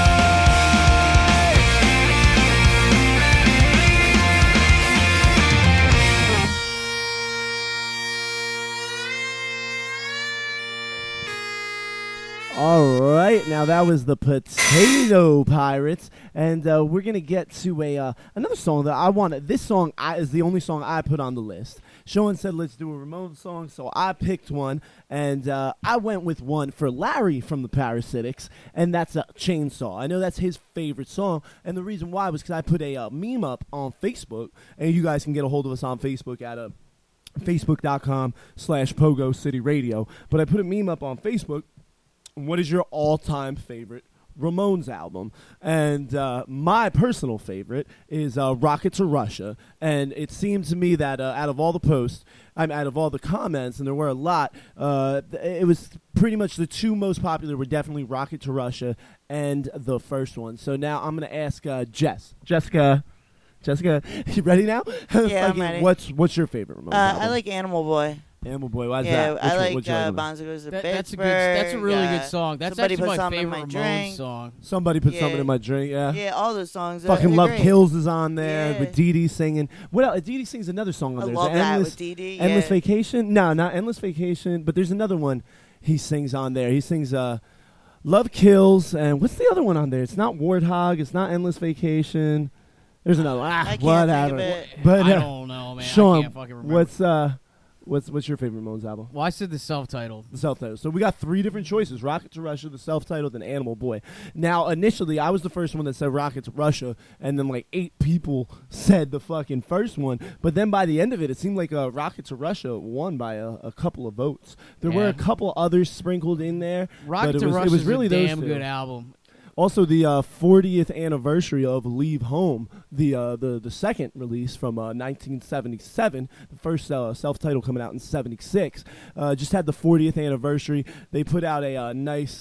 Speaker 1: All right, now that was the Potato Pirates, and uh, we're gonna get to a uh, another song that I wanted. This song I, is the only song I put on the list. Sean said let's do a Ramones song, so I picked one, and uh, I went with one for Larry from the Parasitics, and that's a Chainsaw. I know that's his favorite song, and the reason why was because I put a uh, meme up on Facebook, and you guys can get a hold of us on Facebook at a facebook.com slash Pogo City Radio. But I put a meme up on Facebook. What is your all-time favorite Ramones album? And uh, my personal favorite is uh, Rocket to Russia. And it seemed to me that uh, out of all the posts, I'm out of all the comments, and there were a lot, uh, it was pretty much the two most popular were definitely Rocket to Russia and the first one. So now I'm going to ask uh, Jess. Jessica. Jessica, you ready now?
Speaker 3: Yeah, I'm ready.
Speaker 1: What's, what's your favorite Ramones
Speaker 3: Uh,
Speaker 1: album?
Speaker 3: I like Animal Boy.
Speaker 1: Animal Boy, why's
Speaker 3: Yeah,
Speaker 1: that? What's
Speaker 3: I
Speaker 1: your-
Speaker 3: like
Speaker 1: what's your
Speaker 3: uh,
Speaker 1: other one?
Speaker 3: Bonzo Goes to
Speaker 2: That,
Speaker 3: Pittsburgh.
Speaker 2: that's a good. That's a really
Speaker 3: uh,
Speaker 2: good song. That's
Speaker 3: Somebody
Speaker 2: actually
Speaker 3: Put
Speaker 2: my
Speaker 3: Something in
Speaker 2: favorite
Speaker 3: My
Speaker 2: Ramones
Speaker 3: Drink.
Speaker 2: song.
Speaker 1: Somebody put
Speaker 3: Yeah.
Speaker 1: something in my drink, yeah.
Speaker 3: Yeah, all those songs. are-
Speaker 1: Fucking
Speaker 3: they're
Speaker 1: Love
Speaker 3: great.
Speaker 1: Kills is on there
Speaker 3: Yeah.
Speaker 1: with Dee Dee singing. What else? Dee Dee sings another song on
Speaker 3: I
Speaker 1: there. Is
Speaker 3: love
Speaker 1: it
Speaker 3: that
Speaker 1: Endless,
Speaker 3: with Dee Dee.
Speaker 1: Endless
Speaker 3: yeah.
Speaker 1: Vacation? No, not Endless Vacation, but there's another one he sings on there. He sings uh, Love Kills, and what's the other one on there? It's not Warthog, it's not Endless Vacation. There's another one. Ah,
Speaker 3: I can't
Speaker 1: whatever.
Speaker 3: think of it.
Speaker 1: But,
Speaker 2: I
Speaker 1: uh,
Speaker 2: don't know, man. I
Speaker 1: Sean,
Speaker 2: can't fucking remember.
Speaker 1: what's, uh, what's, what's your favorite Ramones album?
Speaker 2: Well, I said the self-titled.
Speaker 1: The self-titled. So we got three different choices: Rocket to Russia, the self-titled, and Animal Boy. Now, initially, I was the first one that said Rocket to Russia, and then like eight people said the fucking first one. But then by the end of it, it seemed like uh, Rocket to Russia won by a, a couple of votes. There were
Speaker 2: Yeah.
Speaker 1: a couple others sprinkled in there.
Speaker 2: Rocket
Speaker 1: but it
Speaker 2: to
Speaker 1: was,
Speaker 2: Russia
Speaker 1: it was
Speaker 2: is
Speaker 1: really
Speaker 2: a
Speaker 1: those
Speaker 2: damn
Speaker 1: two.
Speaker 2: good album.
Speaker 1: Also, the uh, fortieth anniversary of Leave Home, the uh, the the second release from uh, nineteen seventy-seven, the first uh, self-titled coming out in seventy-six, uh, just had the fortieth anniversary. They put out a uh, nice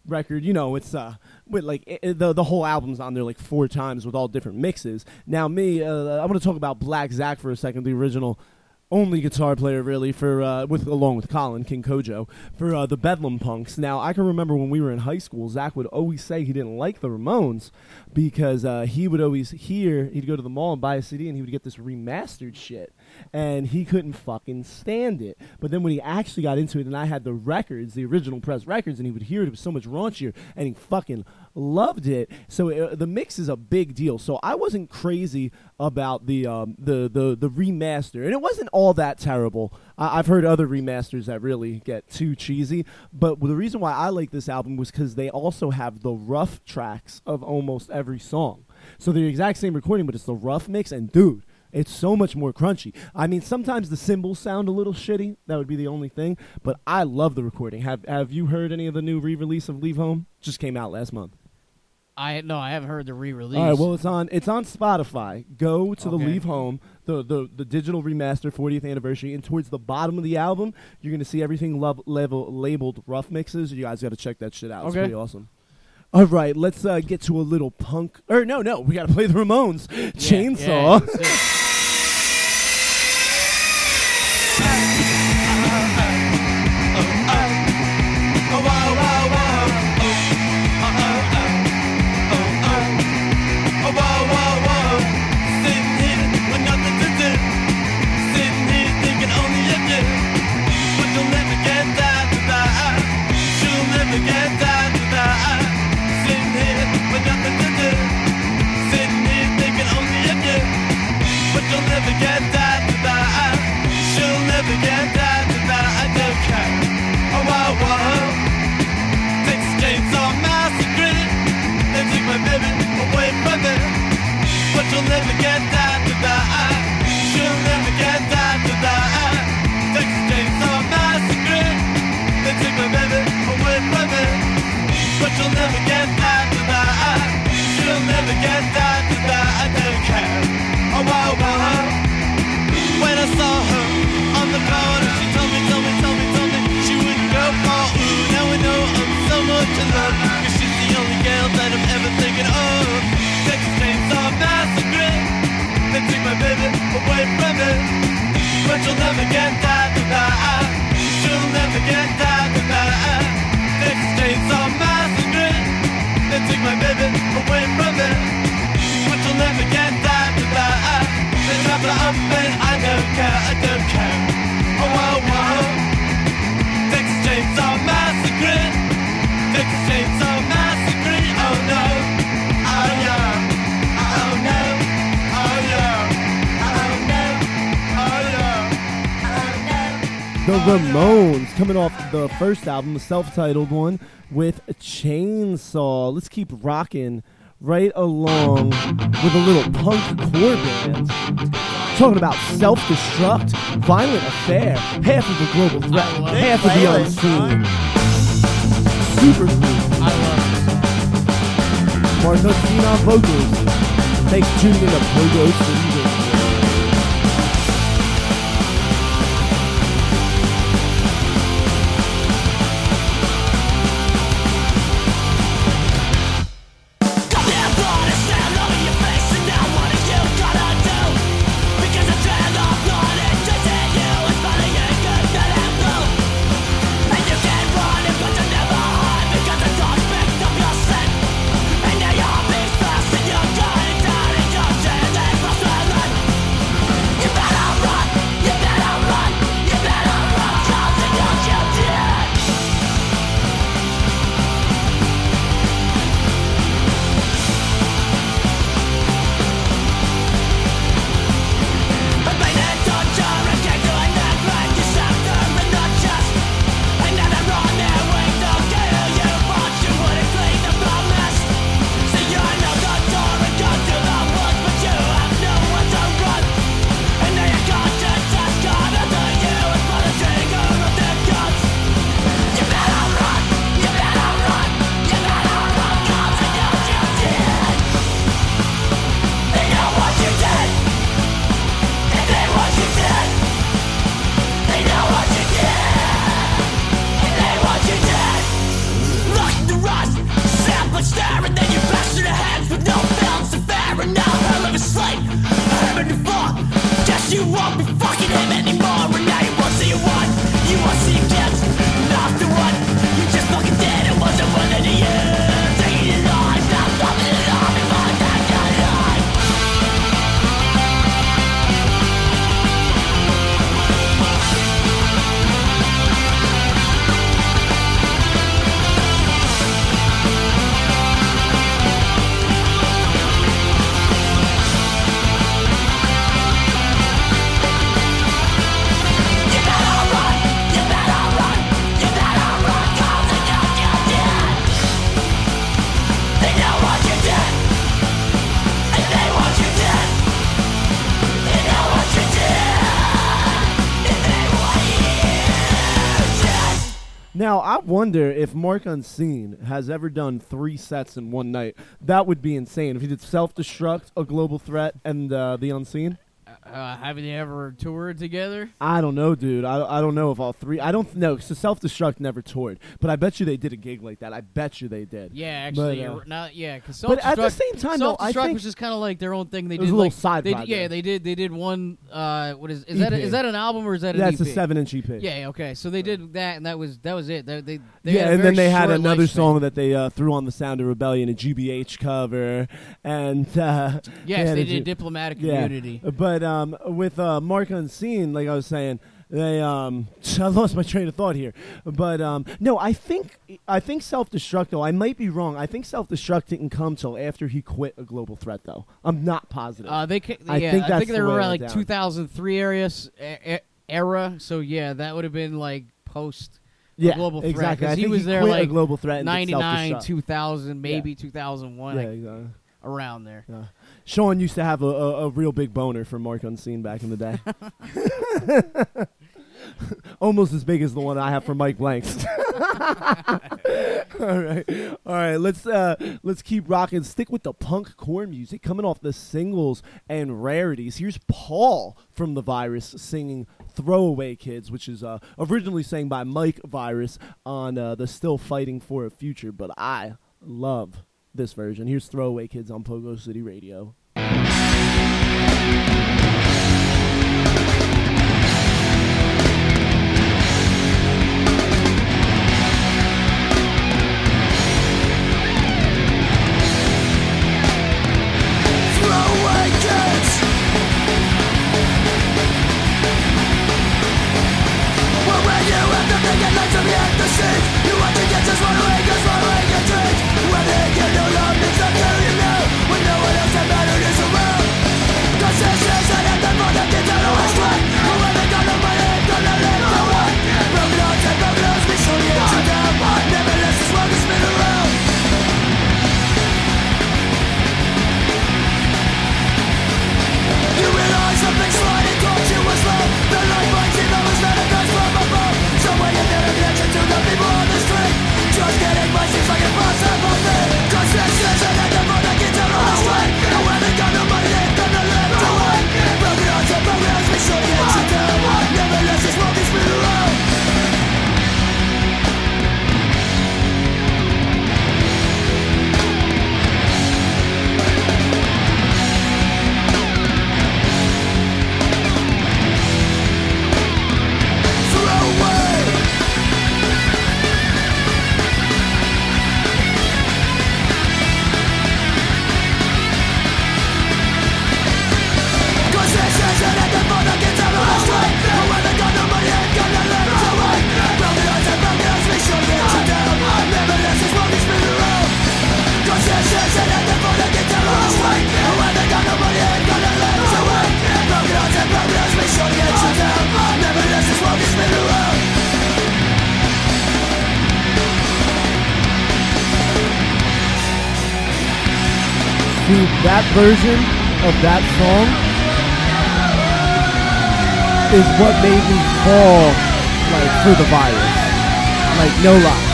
Speaker 1: record, you know, it's uh, with like it, the the whole album's on there like four times with all different mixes. Now, me, uh, I want to talk about Black Zach for a second, the original. Only guitar player, really, for uh, with along with Colin King Kojo for uh, the Bedlam Punks. Now, I can remember when we were in high school, Zach would always say he didn't like the Ramones because uh, he would always hear he'd go to the mall and buy a C D and he would get this remastered shit, and he couldn't fucking stand it. But then when he actually got into it, and I had the records, the original press records, and he would hear it, it was so much raunchier, and he fucking loved it. So uh, the mix is a big deal. So I wasn't crazy about the um, the the the remaster, and it wasn't all that terrible. I- I've heard other remasters that really get too cheesy, but the reason why I like this album was because they also have the rough tracks of almost every song. So they're the exact same recording, but it's the rough mix, and dude, it's so much more crunchy. I mean, sometimes the cymbals sound a little shitty. That would be the only thing, but I love the recording. Have Have you heard any of the new re-release of Leave Home? Just came out last month.
Speaker 2: I no, I haven't heard the re-release.
Speaker 1: All right, well, it's on it's on Spotify. Go to the
Speaker 2: Okay.
Speaker 1: Leave Home, the, the the digital remaster fortieth anniversary, and towards the bottom of the album, you're going to see everything love, level, labeled rough mixes. You guys got to check that shit out. It's
Speaker 2: Okay.
Speaker 1: pretty awesome. All right, let's uh, get to a little punk. Or no, no, we got to play the Ramones.
Speaker 2: Yeah,
Speaker 1: Chainsaw.
Speaker 2: yeah, that's it.
Speaker 6: You'll never get that tonight. She'll never get that tonight. I don't care. Oh, wow, wow. Texas Chainsaw Massacre. They took my baby away from me. But you'll never get that tonight. She'll never get that tonight. Texas Chainsaw Massacre. They took my baby away from me. But you'll never get that tonight. She'll never get that tonight. I don't care. Oh, wow, wow. When I saw her on the corner, she told me, told me, told me, told me she wouldn't go far. Ooh, now I know I'm so much in love, cause she's the only girl that I'm ever thinking of. Texas Chainsaw Massacre. They took my baby away from me. But you'll never get that tonight. She'll never get that tonight. Texas Chainsaw Massacre. They took my baby away from me. But you'll never get that tonight. They drop her up and I don't care, I don't care. Oh, wow, wow. Texas Chainsaw Massacre. Texas Chainsaw Massacre. Oh, no. Oh, yeah. Oh, no. Oh, yeah. Oh, no. Oh, yeah. Oh, no.
Speaker 1: The Ramones, coming off the first album, the self-titled one, with Chainsaw. Let's keep rocking right along with a little punk core band. Talking about self-destruct, violent affair, half of the global threat,
Speaker 2: I love
Speaker 1: half of the
Speaker 3: playlist,
Speaker 1: unseen. Super cool.
Speaker 2: I love it.
Speaker 1: Martha Tina vocals. Thanks for tuning in to Pogo City Radio.
Speaker 6: And now you're being fast and you're going down in your chains.
Speaker 1: Now, I wonder if Mark Unseen has ever done three sets in one night. That would be insane. If he did Self-Destruct, A Global Threat, and uh, The Unseen.
Speaker 2: Uh, haven't they ever toured together?
Speaker 1: I don't know, dude. I, I don't know if all three. I don't know. So Self-Destruct never toured, but I bet you they did a gig like that. I bet you they did.
Speaker 2: Yeah, actually,
Speaker 1: But, uh,
Speaker 2: you're not. Yeah, because
Speaker 1: but at the same time, though, I
Speaker 2: Self-Destruct
Speaker 1: think
Speaker 2: was just kind of like their own thing. They
Speaker 1: it
Speaker 2: did
Speaker 1: was a little
Speaker 2: like
Speaker 1: side
Speaker 2: they,
Speaker 1: project.
Speaker 2: Yeah, they did. They did one. Uh, what is is that? A,
Speaker 1: E P.
Speaker 2: is that an album or is that an
Speaker 1: That's
Speaker 2: E P?
Speaker 1: a seven-inch E P.
Speaker 2: Yeah. Okay. So they did that, and that was that was it. They, they, they
Speaker 1: yeah,
Speaker 2: had a
Speaker 1: and
Speaker 2: very
Speaker 1: then they had
Speaker 2: short
Speaker 1: another
Speaker 2: lifespan.
Speaker 1: song that they uh, threw on the Sound of Rebellion, a G B H cover, and uh,
Speaker 2: Yes,
Speaker 1: had
Speaker 2: they
Speaker 1: a
Speaker 2: did
Speaker 1: G-
Speaker 2: Diplomatic
Speaker 1: yeah.
Speaker 2: Community.
Speaker 1: But um, with uh, Mark Unseen, like I was saying, they um, I lost my train of thought here. But um, no, I think I think Self-Destruct though. I might be wrong. I think Self-Destruct didn't come till after he quit A Global Threat though. I'm not positive.
Speaker 2: Uh, they, ca-
Speaker 1: I
Speaker 2: yeah,
Speaker 1: think
Speaker 2: I
Speaker 1: that's
Speaker 2: think they
Speaker 1: the
Speaker 2: were
Speaker 1: way it
Speaker 2: around
Speaker 1: went
Speaker 2: like
Speaker 1: down.
Speaker 2: two thousand three area, e- era. So yeah, that would have been like post
Speaker 1: yeah,
Speaker 2: Global Threat,
Speaker 1: exactly.
Speaker 2: 'cause
Speaker 1: I
Speaker 2: he
Speaker 1: think
Speaker 2: was there
Speaker 1: quit A
Speaker 2: like
Speaker 1: Global Threat and did
Speaker 2: ninety-nine,
Speaker 1: Self-Destruct.
Speaker 2: two thousand, maybe two thousand one,
Speaker 1: Yeah,
Speaker 2: like,
Speaker 1: exactly.
Speaker 2: around there.
Speaker 1: Yeah. Sean used to have a, a, a real big boner for Mark Unseen back in the day. Almost as big as the one I have for Mike Blanks. all right, all right. Let's uh, let's keep rocking. Stick with the punk core music coming off the singles and rarities. Here's Paul from The Virus singing "Throwaway Kids," which is uh, originally sang by Mike Virus on uh, the "Still Fighting for a Future," but I love this version. Here's "Throwaway Kids" on Pogo City Radio.
Speaker 5: Throwaway kids. Well, when you have the big lights of the ecstasy, you want to get just one way, just one way your dreams. When they give you love, it's up to you now. When no one else that mattered is around. Cause this is an anthem for the kids that always try. Who haven't got no money, gonna live the way. Broken hearts and broken hearts, be sure to get you down. Never let this world spin around. You realize something sliding towards you was love. The light bites even was not a dance from above. Somewhere you get a connection to the people on the street. Just getting by seems like impossible thing. Cause this is an anthem for the kids out on the street. Who haven't got no money, they've got no left to wait. Broken hearts and broken hearts, be sure to get you down. Never let this world spin around.
Speaker 1: Dude, that version of that song is what made me fall, like, for The Virus. Like, no lie.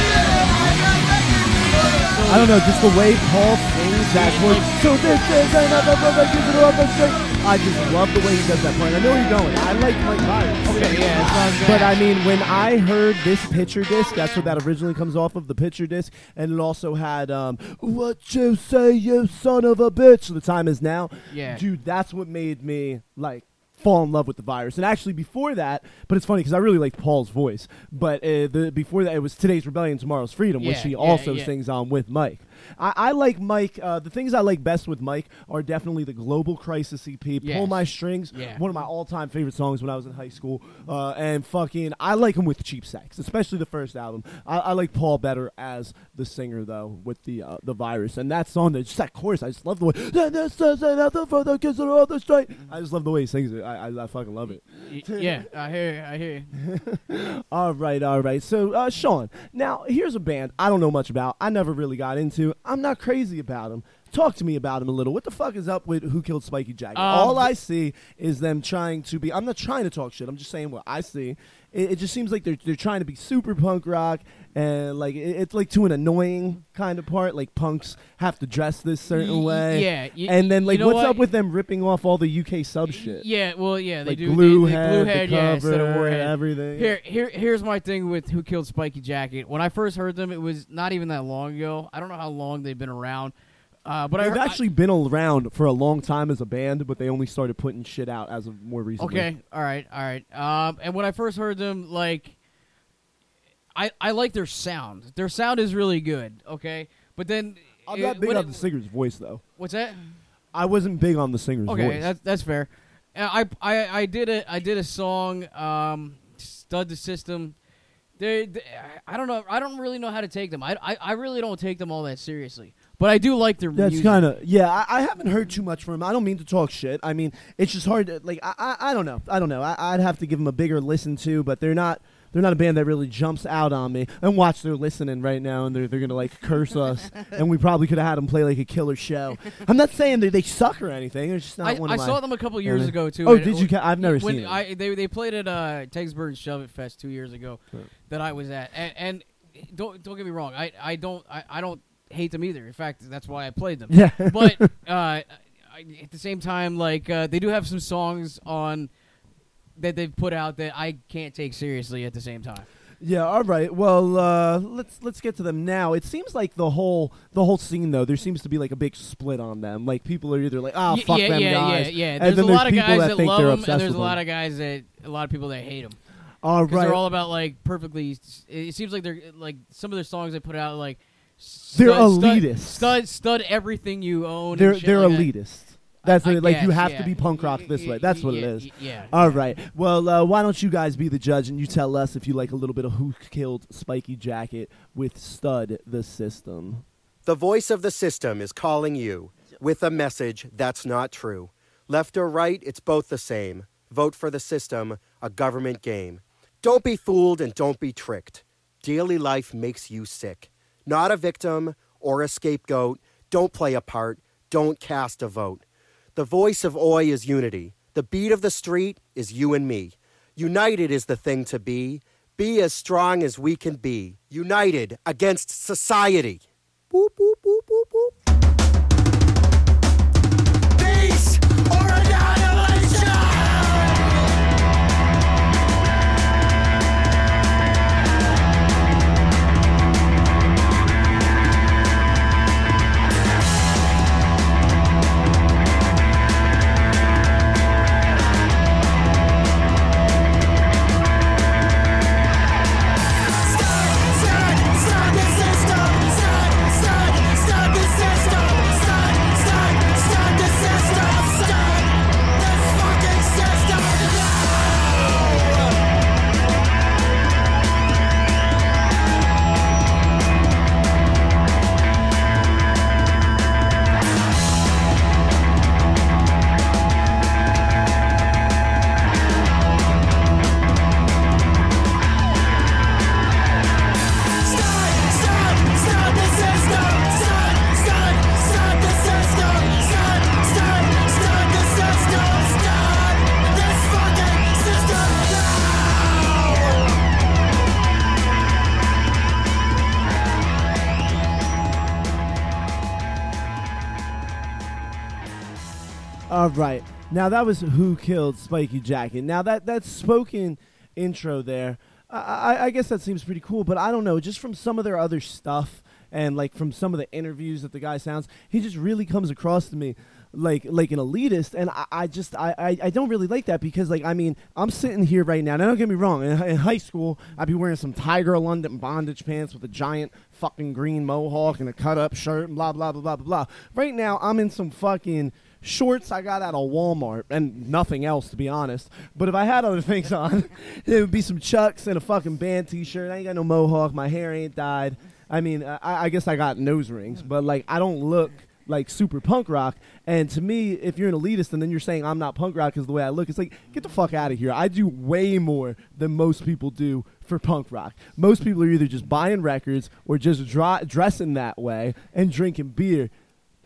Speaker 1: I don't know, just the way Paul sings that chord. So this is another brother, give it up a straight. I just love the way he does that part. I know where you're going. I like Mike Virus.
Speaker 2: Okay, yeah, it sounds good.
Speaker 1: But I mean, when I heard this picture disc, that's what that originally comes off of, the picture disc, and it also had um, "What you say, you son of a bitch." The time is now.
Speaker 2: Yeah.
Speaker 1: Dude, that's what made me like fall in love with The Virus. And actually, before that, but it's funny because I really liked Paul's voice. But uh, the before that, it was "Today's Rebellion, Tomorrow's Freedom," which
Speaker 2: Yeah,
Speaker 1: he
Speaker 2: yeah,
Speaker 1: also
Speaker 2: yeah.
Speaker 1: sings on with Mike. I, I like Mike. Uh, the things I like best with Mike are definitely the Global Crisis E P,
Speaker 2: Yes.
Speaker 1: Pull My Strings,
Speaker 2: Yeah.
Speaker 1: one of my all-time favorite songs when I was in high school, uh, and fucking, I like him with Cheap Sex, especially the first album. I, I like Paul better as the singer though, with the uh, the Virus, and that song, that just that chorus, I just love the way. Then this says another for the kids that are on the straight. I just love the way he sings it. I I, I fucking love it.
Speaker 2: Y- yeah, I hear you. I hear you.
Speaker 1: All right, all right. So, uh, Sean, now here's a band I don't know much about. I never really got into. I'm not crazy about them. Talk to me about them a little. What the fuck is up with Who Killed Spiky Jagger?
Speaker 2: Um,
Speaker 1: All I see is them trying to be. I'm not trying to talk shit. I'm just saying what I see it, it just seems like they're they're trying to be super punk rock, and like it, it's like to an annoying kind of part. Like punks have to dress this certain
Speaker 2: Y-
Speaker 1: way,
Speaker 2: yeah, y-
Speaker 1: and then
Speaker 2: you
Speaker 1: like
Speaker 2: know
Speaker 1: what's
Speaker 2: what?
Speaker 1: up with them ripping off all the U K sub shit?
Speaker 2: Yeah, well, yeah, they
Speaker 1: like
Speaker 2: do.
Speaker 1: glue
Speaker 2: they, they
Speaker 1: head,
Speaker 2: glue
Speaker 1: the
Speaker 2: head, yeah, instead of
Speaker 1: cover,
Speaker 2: warhead.
Speaker 1: everything.
Speaker 2: Here, here, here's my thing with Who Killed Spiky Jacket. When I first heard them, it was not even that long ago. I don't know how long they've been around, uh, but
Speaker 1: They've
Speaker 2: I heard,
Speaker 1: actually been around for a long time as a band, but they only started putting shit out as of more
Speaker 2: I,
Speaker 1: recently.
Speaker 2: okay, all right, all right. Um, and when I first heard them, like, I, I like their sound. Their sound is really good. Okay, but then
Speaker 1: I'm
Speaker 2: it-
Speaker 1: not big
Speaker 2: when
Speaker 1: on
Speaker 2: it-
Speaker 1: the singer's voice though.
Speaker 2: What's that?
Speaker 1: I wasn't big on the singer's
Speaker 2: Okay,
Speaker 1: voice.
Speaker 2: that's that's fair. Uh, I, I I did a I did a song, um, Stud the System. They, they I don't know. I don't really know how to take them. I, I, I really don't take them all that seriously. But I do like their
Speaker 1: That's
Speaker 2: music.
Speaker 1: kind of yeah. I, I haven't heard too much from him. I don't mean to talk shit. I mean it's just hard to like. I I, I don't know. I don't know. I, I'd have to give them a bigger listen to, but they're not. They're not a band that really jumps out on me. And watch, they're listening right now, and they're they're gonna like curse us, and we probably could have had them play like a killer show. I'm not saying that they suck or anything. It's just not
Speaker 2: I,
Speaker 1: one
Speaker 2: I
Speaker 1: of my.
Speaker 2: saw them a couple years
Speaker 1: Yeah.
Speaker 2: ago too.
Speaker 1: Oh,
Speaker 2: and
Speaker 1: did
Speaker 2: it-
Speaker 1: you? Ca- I've never
Speaker 2: when
Speaker 1: seen it.
Speaker 2: I they they played at uh, Tegsburg Shove It Fest two years ago
Speaker 1: Right.
Speaker 2: that I was at, and, and don't don't get me wrong. I, I don't I, I don't hate them either. In fact, that's why I played them.
Speaker 1: Yeah.
Speaker 2: But uh, I, at the same time, like uh, they do have some songs on that they've put out that I can't take seriously at the same time.
Speaker 1: Yeah, all right. Well, uh, let's let's get to them now. It seems like the whole the whole scene though, there seems to be like a big split on them. Like people are either like, "Ah,
Speaker 2: Y-
Speaker 1: fuck
Speaker 2: yeah,
Speaker 1: them
Speaker 2: yeah,
Speaker 1: guys,"
Speaker 2: yeah, yeah.
Speaker 1: and
Speaker 2: There's a
Speaker 1: then there's
Speaker 2: lot of
Speaker 1: people
Speaker 2: guys
Speaker 1: that
Speaker 2: that,
Speaker 1: think
Speaker 2: love
Speaker 1: they're
Speaker 2: them,
Speaker 1: obsessed
Speaker 2: and there's
Speaker 1: with
Speaker 2: a lot
Speaker 1: them.
Speaker 2: of guys that a lot of people that hate them.
Speaker 1: All
Speaker 2: Because
Speaker 1: right,
Speaker 2: they're all about like perfectly. It seems like they're like some of their songs they put out like
Speaker 1: They're
Speaker 2: stud,
Speaker 1: elitist.
Speaker 2: Stud, stud, stud everything you own.
Speaker 1: they're
Speaker 2: and shit
Speaker 1: they're
Speaker 2: like that.
Speaker 1: elitist. That's
Speaker 2: I
Speaker 1: what, like you
Speaker 2: guess,
Speaker 1: have
Speaker 2: yeah.
Speaker 1: to be punk rock this way. That's what it
Speaker 2: Yeah,
Speaker 1: is.
Speaker 2: Yeah.
Speaker 1: All right. Well, uh, why don't you guys be the judge and you tell us if you like a little bit of Who Killed Spiky Jacket with Stud the System.
Speaker 7: The voice of the system is calling you with a message that's not true. Left or right, it's both the same. Vote for the system, a government game. Don't be fooled and don't be tricked. Daily life makes you sick. Not a victim or a scapegoat. Don't play a part. Don't cast a vote. The voice of Oi is unity. The beat of the street is you and me. United is the thing to be. Be as strong as we can be. United against society. Boop, boop, boop, boop, boop.
Speaker 5: Peace or annihilation!
Speaker 1: All right. Now that was Who Killed Spiky Jacket. Now that that spoken intro there, I, I, I guess that seems pretty cool. But I don't know, just from some of their other stuff and like from some of the interviews that the guy sounds, he just really comes across to me like like an elitist, and I, I just I, I, I don't really like that because like I mean I'm sitting here right now. Now don't get me wrong. In, in high school, I'd be wearing some Tiger London bondage pants with a giant fucking green mohawk and a cut up shirt and blah blah blah blah blah blah. Right now, I'm in some fucking shorts I got out of Walmart and nothing else, to be honest. But if I had other things on, it would be some Chucks and a fucking band T-shirt. I ain't got no mohawk. My hair ain't dyed. I mean, I, I guess I got nose rings, but like I don't look like super punk rock. And to me, if you're an elitist and then you're saying I'm not punk rock because the way I look, it's like, get the fuck out of here. I do way more than most people do for punk rock. Most people are either just buying records or just dra- dressing that way and drinking beer.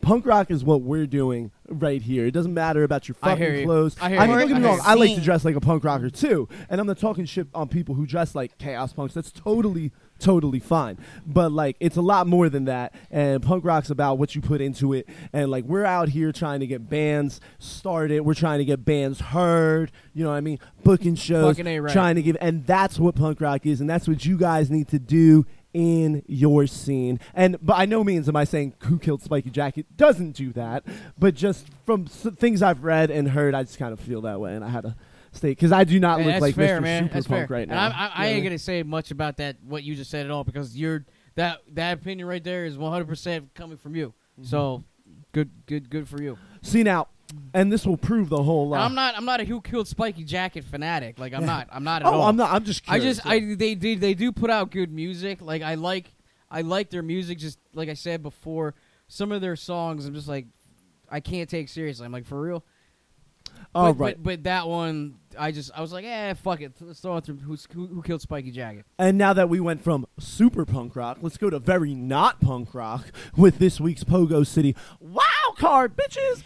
Speaker 1: punk rock is what we're doing right here. It doesn't matter about your
Speaker 2: I
Speaker 1: fucking
Speaker 2: hear you.
Speaker 1: clothes.
Speaker 2: I hear
Speaker 1: mean,
Speaker 2: you.
Speaker 1: don't get me
Speaker 2: I hear
Speaker 1: wrong.
Speaker 2: you.
Speaker 1: I like to
Speaker 3: Scene.
Speaker 1: dress like a punk rocker too, and I'm not talking shit on people who dress like chaos punks. That's totally, totally fine. But like, it's a lot more than that. And punk rock's about what you put into it. And like, we're out here trying to get bands started. We're trying to get bands heard. You know what I mean? Booking shows,
Speaker 2: Fucking A, right.
Speaker 1: trying to give, and that's what punk rock is, and that's what you guys need to do in your scene. And by no means am I saying Who Killed Spiky Jacket doesn't do that, but just from s- things I've read and heard, I just kind of feel that way, and I had to state because I do not
Speaker 2: Hey,
Speaker 1: look
Speaker 2: that's
Speaker 1: like
Speaker 2: fair,
Speaker 1: Mister
Speaker 2: man.
Speaker 1: Super
Speaker 2: That's
Speaker 1: Punk
Speaker 2: fair.
Speaker 1: right
Speaker 2: and
Speaker 1: now.
Speaker 2: I, I, I
Speaker 1: You
Speaker 2: ain't
Speaker 1: know?
Speaker 2: gonna say much about that what you just said at all because you're that that opinion right there is one hundred percent coming from you.
Speaker 1: Mm-hmm.
Speaker 2: So good, good, good for you.
Speaker 1: See now, and this will prove the whole. Uh,
Speaker 2: And I'm not. I'm not a Who Killed Spiky Jacket fanatic. Like I'm not. I'm not at
Speaker 1: oh,
Speaker 2: all.
Speaker 1: I'm not. I'm just.
Speaker 2: I
Speaker 1: Curious,
Speaker 2: just.
Speaker 1: yeah.
Speaker 2: I they do. They do put out good music. Like I like. I like their music. Just like I said before, some of their songs I'm just like, I can't take seriously. I'm like for real.
Speaker 1: All
Speaker 2: but,
Speaker 1: right.
Speaker 2: But, but that one, I just. I was like, eh, fuck it. Let's throw it through. Who's, who, who killed Spiky Jacket?
Speaker 1: And now that we went from super punk rock, let's go to very not punk rock with this week's Pogo City Wild Card, bitches.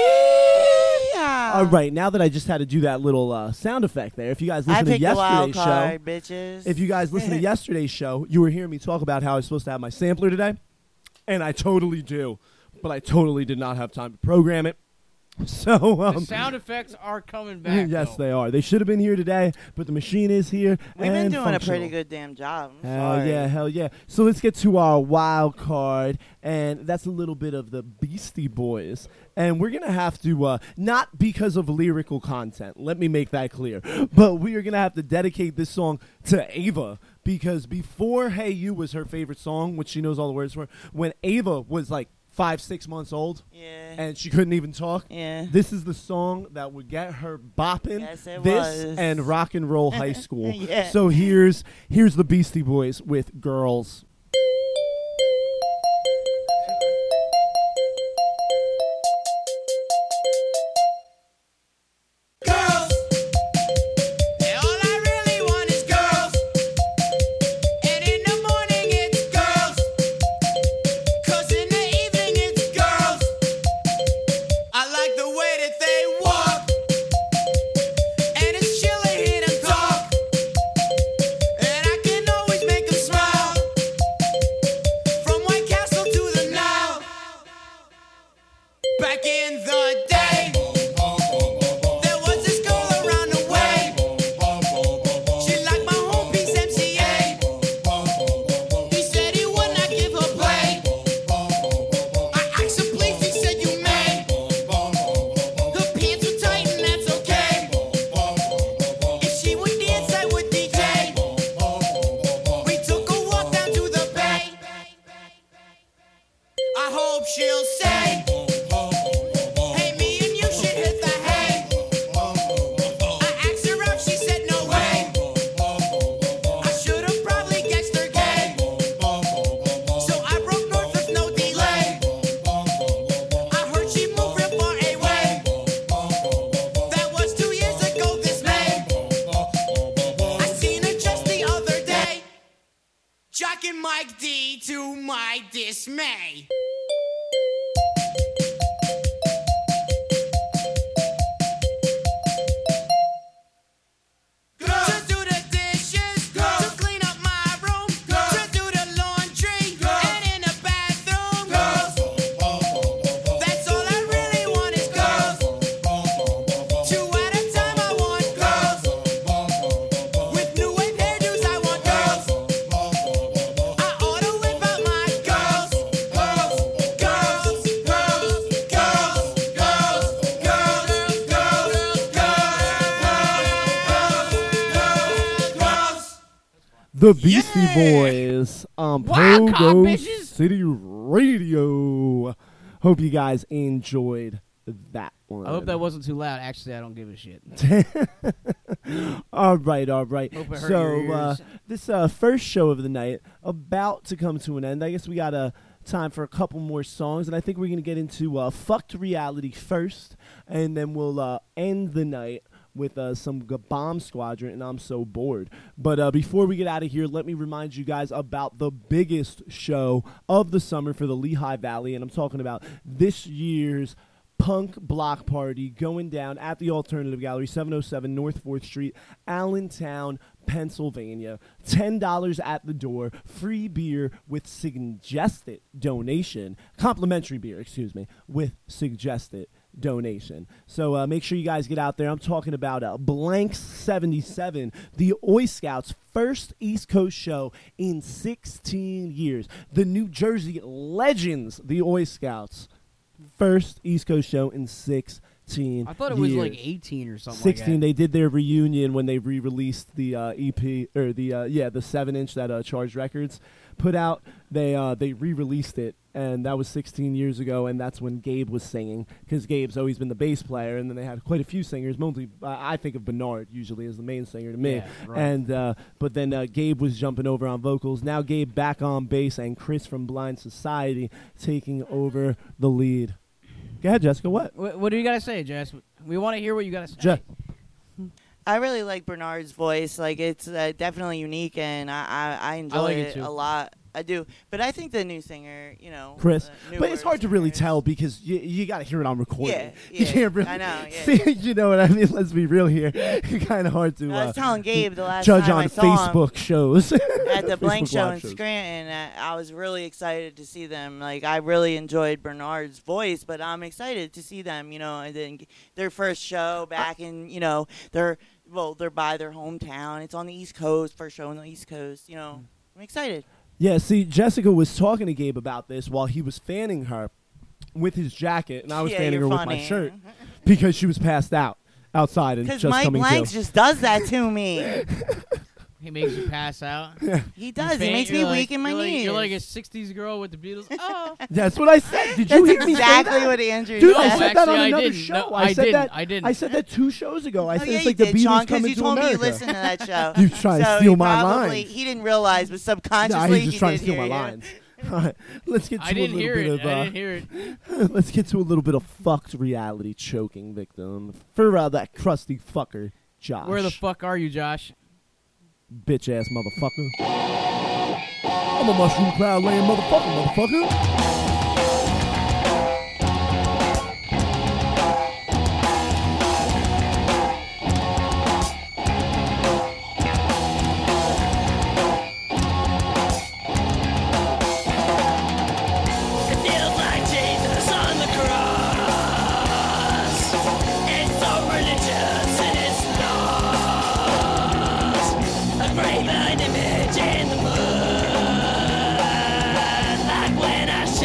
Speaker 3: Yeah.
Speaker 1: All right, now that I just had to do that little uh, sound effect there, if you guys
Speaker 3: I
Speaker 1: listen to
Speaker 3: picked the wild
Speaker 1: yesterday's
Speaker 3: card,
Speaker 1: show,
Speaker 3: bitches.
Speaker 1: if you guys listen to yesterday's show, you were hearing me talk about how I was supposed to have my sampler today, and I totally do, but I totally did not have time to program it. So
Speaker 2: The
Speaker 1: um,
Speaker 2: sound effects are coming back.
Speaker 1: yes,
Speaker 2: though.
Speaker 1: they are. They should have been here today, but the machine is here.
Speaker 3: We've been
Speaker 1: and
Speaker 3: doing a
Speaker 1: functional.
Speaker 3: pretty good damn job. I'm
Speaker 1: Hell
Speaker 3: sorry.
Speaker 1: yeah, hell yeah. So let's get to our wild card, and that's a little bit of the Beastie Boys. And we're going to have to, uh, not because of lyrical content, let me make that clear, but we are going to have to dedicate this song to Ava, because before Hey You was her favorite song, which she knows all the words for, when Ava was like five, six months old,
Speaker 3: Yeah.
Speaker 1: and she couldn't even talk,
Speaker 3: yeah.
Speaker 1: this is the song that would get her bopping.
Speaker 3: Yes, it
Speaker 1: this
Speaker 3: was.
Speaker 1: and Rock and Roll High School.
Speaker 3: Yeah.
Speaker 1: So here's here's the Beastie Boys with Girls.
Speaker 6: Girls, and all I really want is girls. And in the morning it's girls, 'cause in the evening it's girls. I like the way that they walk, and it's chill to hear them talk. And I can always make them smile, from White Castle to the Nile. Back in the day, there was this girl around the way. She liked my home piece M C A. He said he would not give her play. I asked him please, he said you may. Her pants were tight and that's okay. If she would dance, I would D J. We took a walk down to the bay. I hope she'll say, hey, me and you should hit the hay. I asked her out, she said no way. I should have probably guessed her gay. So I broke north with no delay. I heard she moved real far away. That was two years ago this May. I seen her just the other day. Jock and Mike D to my dismay. To do the dishes, to clean up my room, to do the laundry, and in the bathroom. That's all I really want is girls. Two at a time, I want girls. With new wave hairdos, I want girls. I ought to whip out my girls. Girls, girls, girls, girls, girls, girls, girls, girls, girls.
Speaker 1: The Beastie Boys on
Speaker 2: Wild card,
Speaker 1: Pogo
Speaker 2: bitches.
Speaker 1: City Radio. Hope you guys enjoyed that one.
Speaker 2: I hope that wasn't too loud. Actually, I don't give a shit.
Speaker 1: all right, all right.
Speaker 2: Hope it hurt
Speaker 1: So
Speaker 2: your
Speaker 1: uh,
Speaker 2: ears.
Speaker 1: this uh, first show of the night about to come to an end. I guess we got a time for a couple more songs, and I think we're gonna get into uh, fucked reality first, and then we'll uh, end the night with uh, some g- bomb squadron, and I'm so bored. But uh, before we get out of here, let me remind you guys about the biggest show of the summer for the Lehigh Valley, and I'm talking about this year's punk block party going down at the Alternative Gallery, seven oh seven North fourth Street, Allentown, Pennsylvania. ten dollars at the door, free beer with suggested donation, complimentary beer, excuse me, with suggested donation. So uh, make sure you guys get out there. I'm talking about uh, Blank seventy-seven, the Oi Scouts' first East Coast show in sixteen years. The New Jersey Legends, the Oi Scouts' first East Coast show in sixteen
Speaker 2: I thought it was
Speaker 1: years.
Speaker 2: like eighteen or something
Speaker 1: sixteen.
Speaker 2: like that.
Speaker 1: They did their reunion when they re-released the uh, E P or the uh, yeah the seven inch that uh, Charged Records put out. They uh, they re-released it, and that was sixteen years ago. And that's when Gabe was singing, because Gabe's always been the bass player. And then they had quite a few singers. Mostly, uh, I think of Bernard usually as the main singer to me.
Speaker 2: Yeah, right.
Speaker 1: And uh, but then uh, Gabe was jumping over on vocals. Now Gabe back on bass, and Chris from Blind Society taking over the lead. Go ahead, Jessica. What?
Speaker 2: What, what do you got to say, Jess? We want to hear what you got to say.
Speaker 1: Je-
Speaker 3: I really like Bernard's voice. Like, it's uh, definitely unique, and I I, I enjoy
Speaker 2: like it
Speaker 3: it,
Speaker 2: too.
Speaker 3: a lot. I do, but I think the new singer, you know,
Speaker 1: Chris,
Speaker 3: the
Speaker 1: but it's
Speaker 3: newer
Speaker 1: hard to really
Speaker 3: singers-
Speaker 1: tell because you you got to hear it on recording.
Speaker 3: Yeah,
Speaker 1: you
Speaker 3: yeah,
Speaker 1: can't really
Speaker 3: I know, yeah.
Speaker 1: see. You know what I mean? Let's be real here. It's kind of hard to
Speaker 3: I
Speaker 1: uh,
Speaker 3: was telling Gabe the last
Speaker 1: judge
Speaker 3: time
Speaker 1: on
Speaker 3: I saw him
Speaker 1: Facebook shows
Speaker 3: at the Blank
Speaker 1: Facebook
Speaker 3: Show
Speaker 1: Live
Speaker 3: in
Speaker 1: shows.
Speaker 3: Scranton. uh, I was really excited to see them. Like, I really enjoyed Bernard's voice, but I'm excited to see them. You know, and then their first show back in, you know, their well, they're by their hometown. It's on the East Coast. First show on the East Coast. You know, I'm excited.
Speaker 1: Yeah, see, Jessica was talking to Gabe about this while he was fanning her with his jacket, and I was
Speaker 3: Yeah,
Speaker 1: fanning her
Speaker 3: you're
Speaker 1: with my
Speaker 3: funny.
Speaker 1: shirt because she was passed out outside and
Speaker 3: Because
Speaker 1: just
Speaker 3: Mike
Speaker 1: coming
Speaker 3: Blanks
Speaker 1: to.
Speaker 3: just does that to me.
Speaker 2: He makes you pass out.
Speaker 3: He does. He
Speaker 2: Fan-
Speaker 3: makes me
Speaker 2: you're like-
Speaker 3: weak in my
Speaker 2: you're like,
Speaker 3: knees.
Speaker 2: You're like a sixties girl with the Beatles. Oh.
Speaker 1: That's what I said. Did you
Speaker 3: That's
Speaker 1: hear me say
Speaker 3: exactly
Speaker 1: that?
Speaker 3: what Andrew
Speaker 1: Dude,
Speaker 3: said.
Speaker 1: I
Speaker 2: No,
Speaker 1: said that
Speaker 2: actually,
Speaker 1: on
Speaker 2: I
Speaker 1: another
Speaker 2: didn't.
Speaker 1: show.
Speaker 2: No,
Speaker 1: I
Speaker 2: I
Speaker 1: said
Speaker 2: didn't.
Speaker 1: that.
Speaker 2: I didn't.
Speaker 1: I said that two shows ago. I
Speaker 3: Oh,
Speaker 1: said
Speaker 3: yeah,
Speaker 1: it's
Speaker 3: you
Speaker 1: like the
Speaker 3: did,
Speaker 1: Beatles
Speaker 3: Sean,
Speaker 1: coming
Speaker 3: you
Speaker 1: to
Speaker 3: told
Speaker 1: America.
Speaker 3: me you listened to that show.
Speaker 1: You trying to
Speaker 3: so
Speaker 1: steal
Speaker 3: he
Speaker 1: my
Speaker 3: probably,
Speaker 1: lines.
Speaker 3: He didn't realize, but subconsciously
Speaker 1: Nah, he's just
Speaker 3: he
Speaker 1: trying
Speaker 3: did
Speaker 1: to steal my
Speaker 3: hear you.
Speaker 1: lines. All right, let's get to
Speaker 2: I
Speaker 1: a
Speaker 2: didn't
Speaker 1: little
Speaker 2: hear
Speaker 1: bit
Speaker 2: it.
Speaker 1: of.
Speaker 2: I
Speaker 1: Uh,
Speaker 2: didn't hear it.
Speaker 1: let's get to a little bit of fucked reality choking victim for uh, that crusty fucker, Josh.
Speaker 2: Where the fuck are you, Josh?
Speaker 1: bitch ass motherfucker? I'm a mushroom cloud laying motherfucker, motherfucker.
Speaker 4: It feels like Jesus on the cross. It's so religious and it's lost. A graven image in the mud. Like when I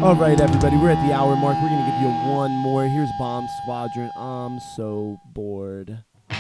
Speaker 1: All right, everybody, we're at the hour mark. We're going to give you one more. Here's Bomb Squadron. I'm so bored.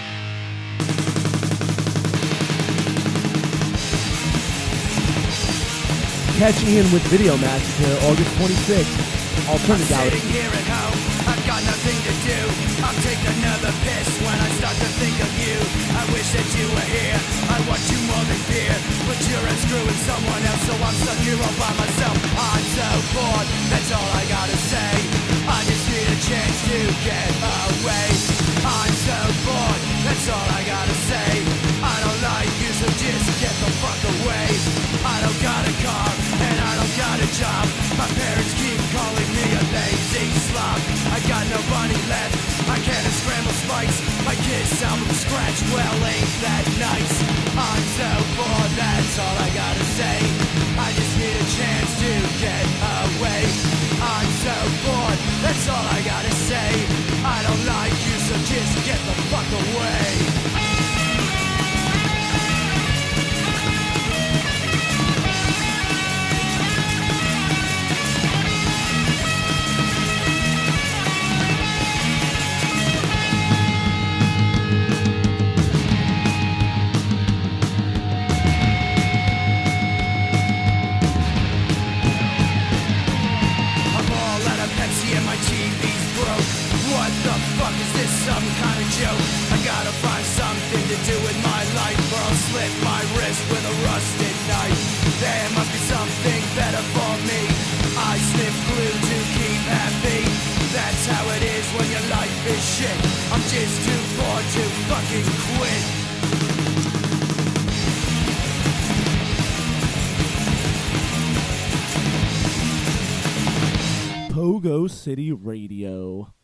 Speaker 1: Catch Ian with Video Massacre, August twenty-sixth. Alternative Galaxy.
Speaker 8: Sitting here at home, I've got nothing to do. I'll take another piss when I start to think of you. I wish that you were here. I want you more than beer, but you're unscrewing someone else, so I'm stuck here all by myself. I'm so bored, that's all I gotta say. I just need a chance to get away. I'm so bored, that's all I gotta say. I don't like you, so just get the fuck away. I don't got a car, and I don't got a job. My parents keep calling me a lazy slob. I got no money left, I can't scramble spikes. My Kiss album scratch, well ain't that nice. I'm so bored, that's all I gotta say. I just need a chance to get away. I'm so bored, that's all I gotta say. I don't like you, so just get the fuck away. Some kind of joke. I gotta find something to do with my life, or I'll slit my wrist with a rusted knife. There must be something better for me. I sniff glue to keep happy. That's how it is when your life is shit. I'm just too bored to fucking quit.
Speaker 1: Pogo City Radio.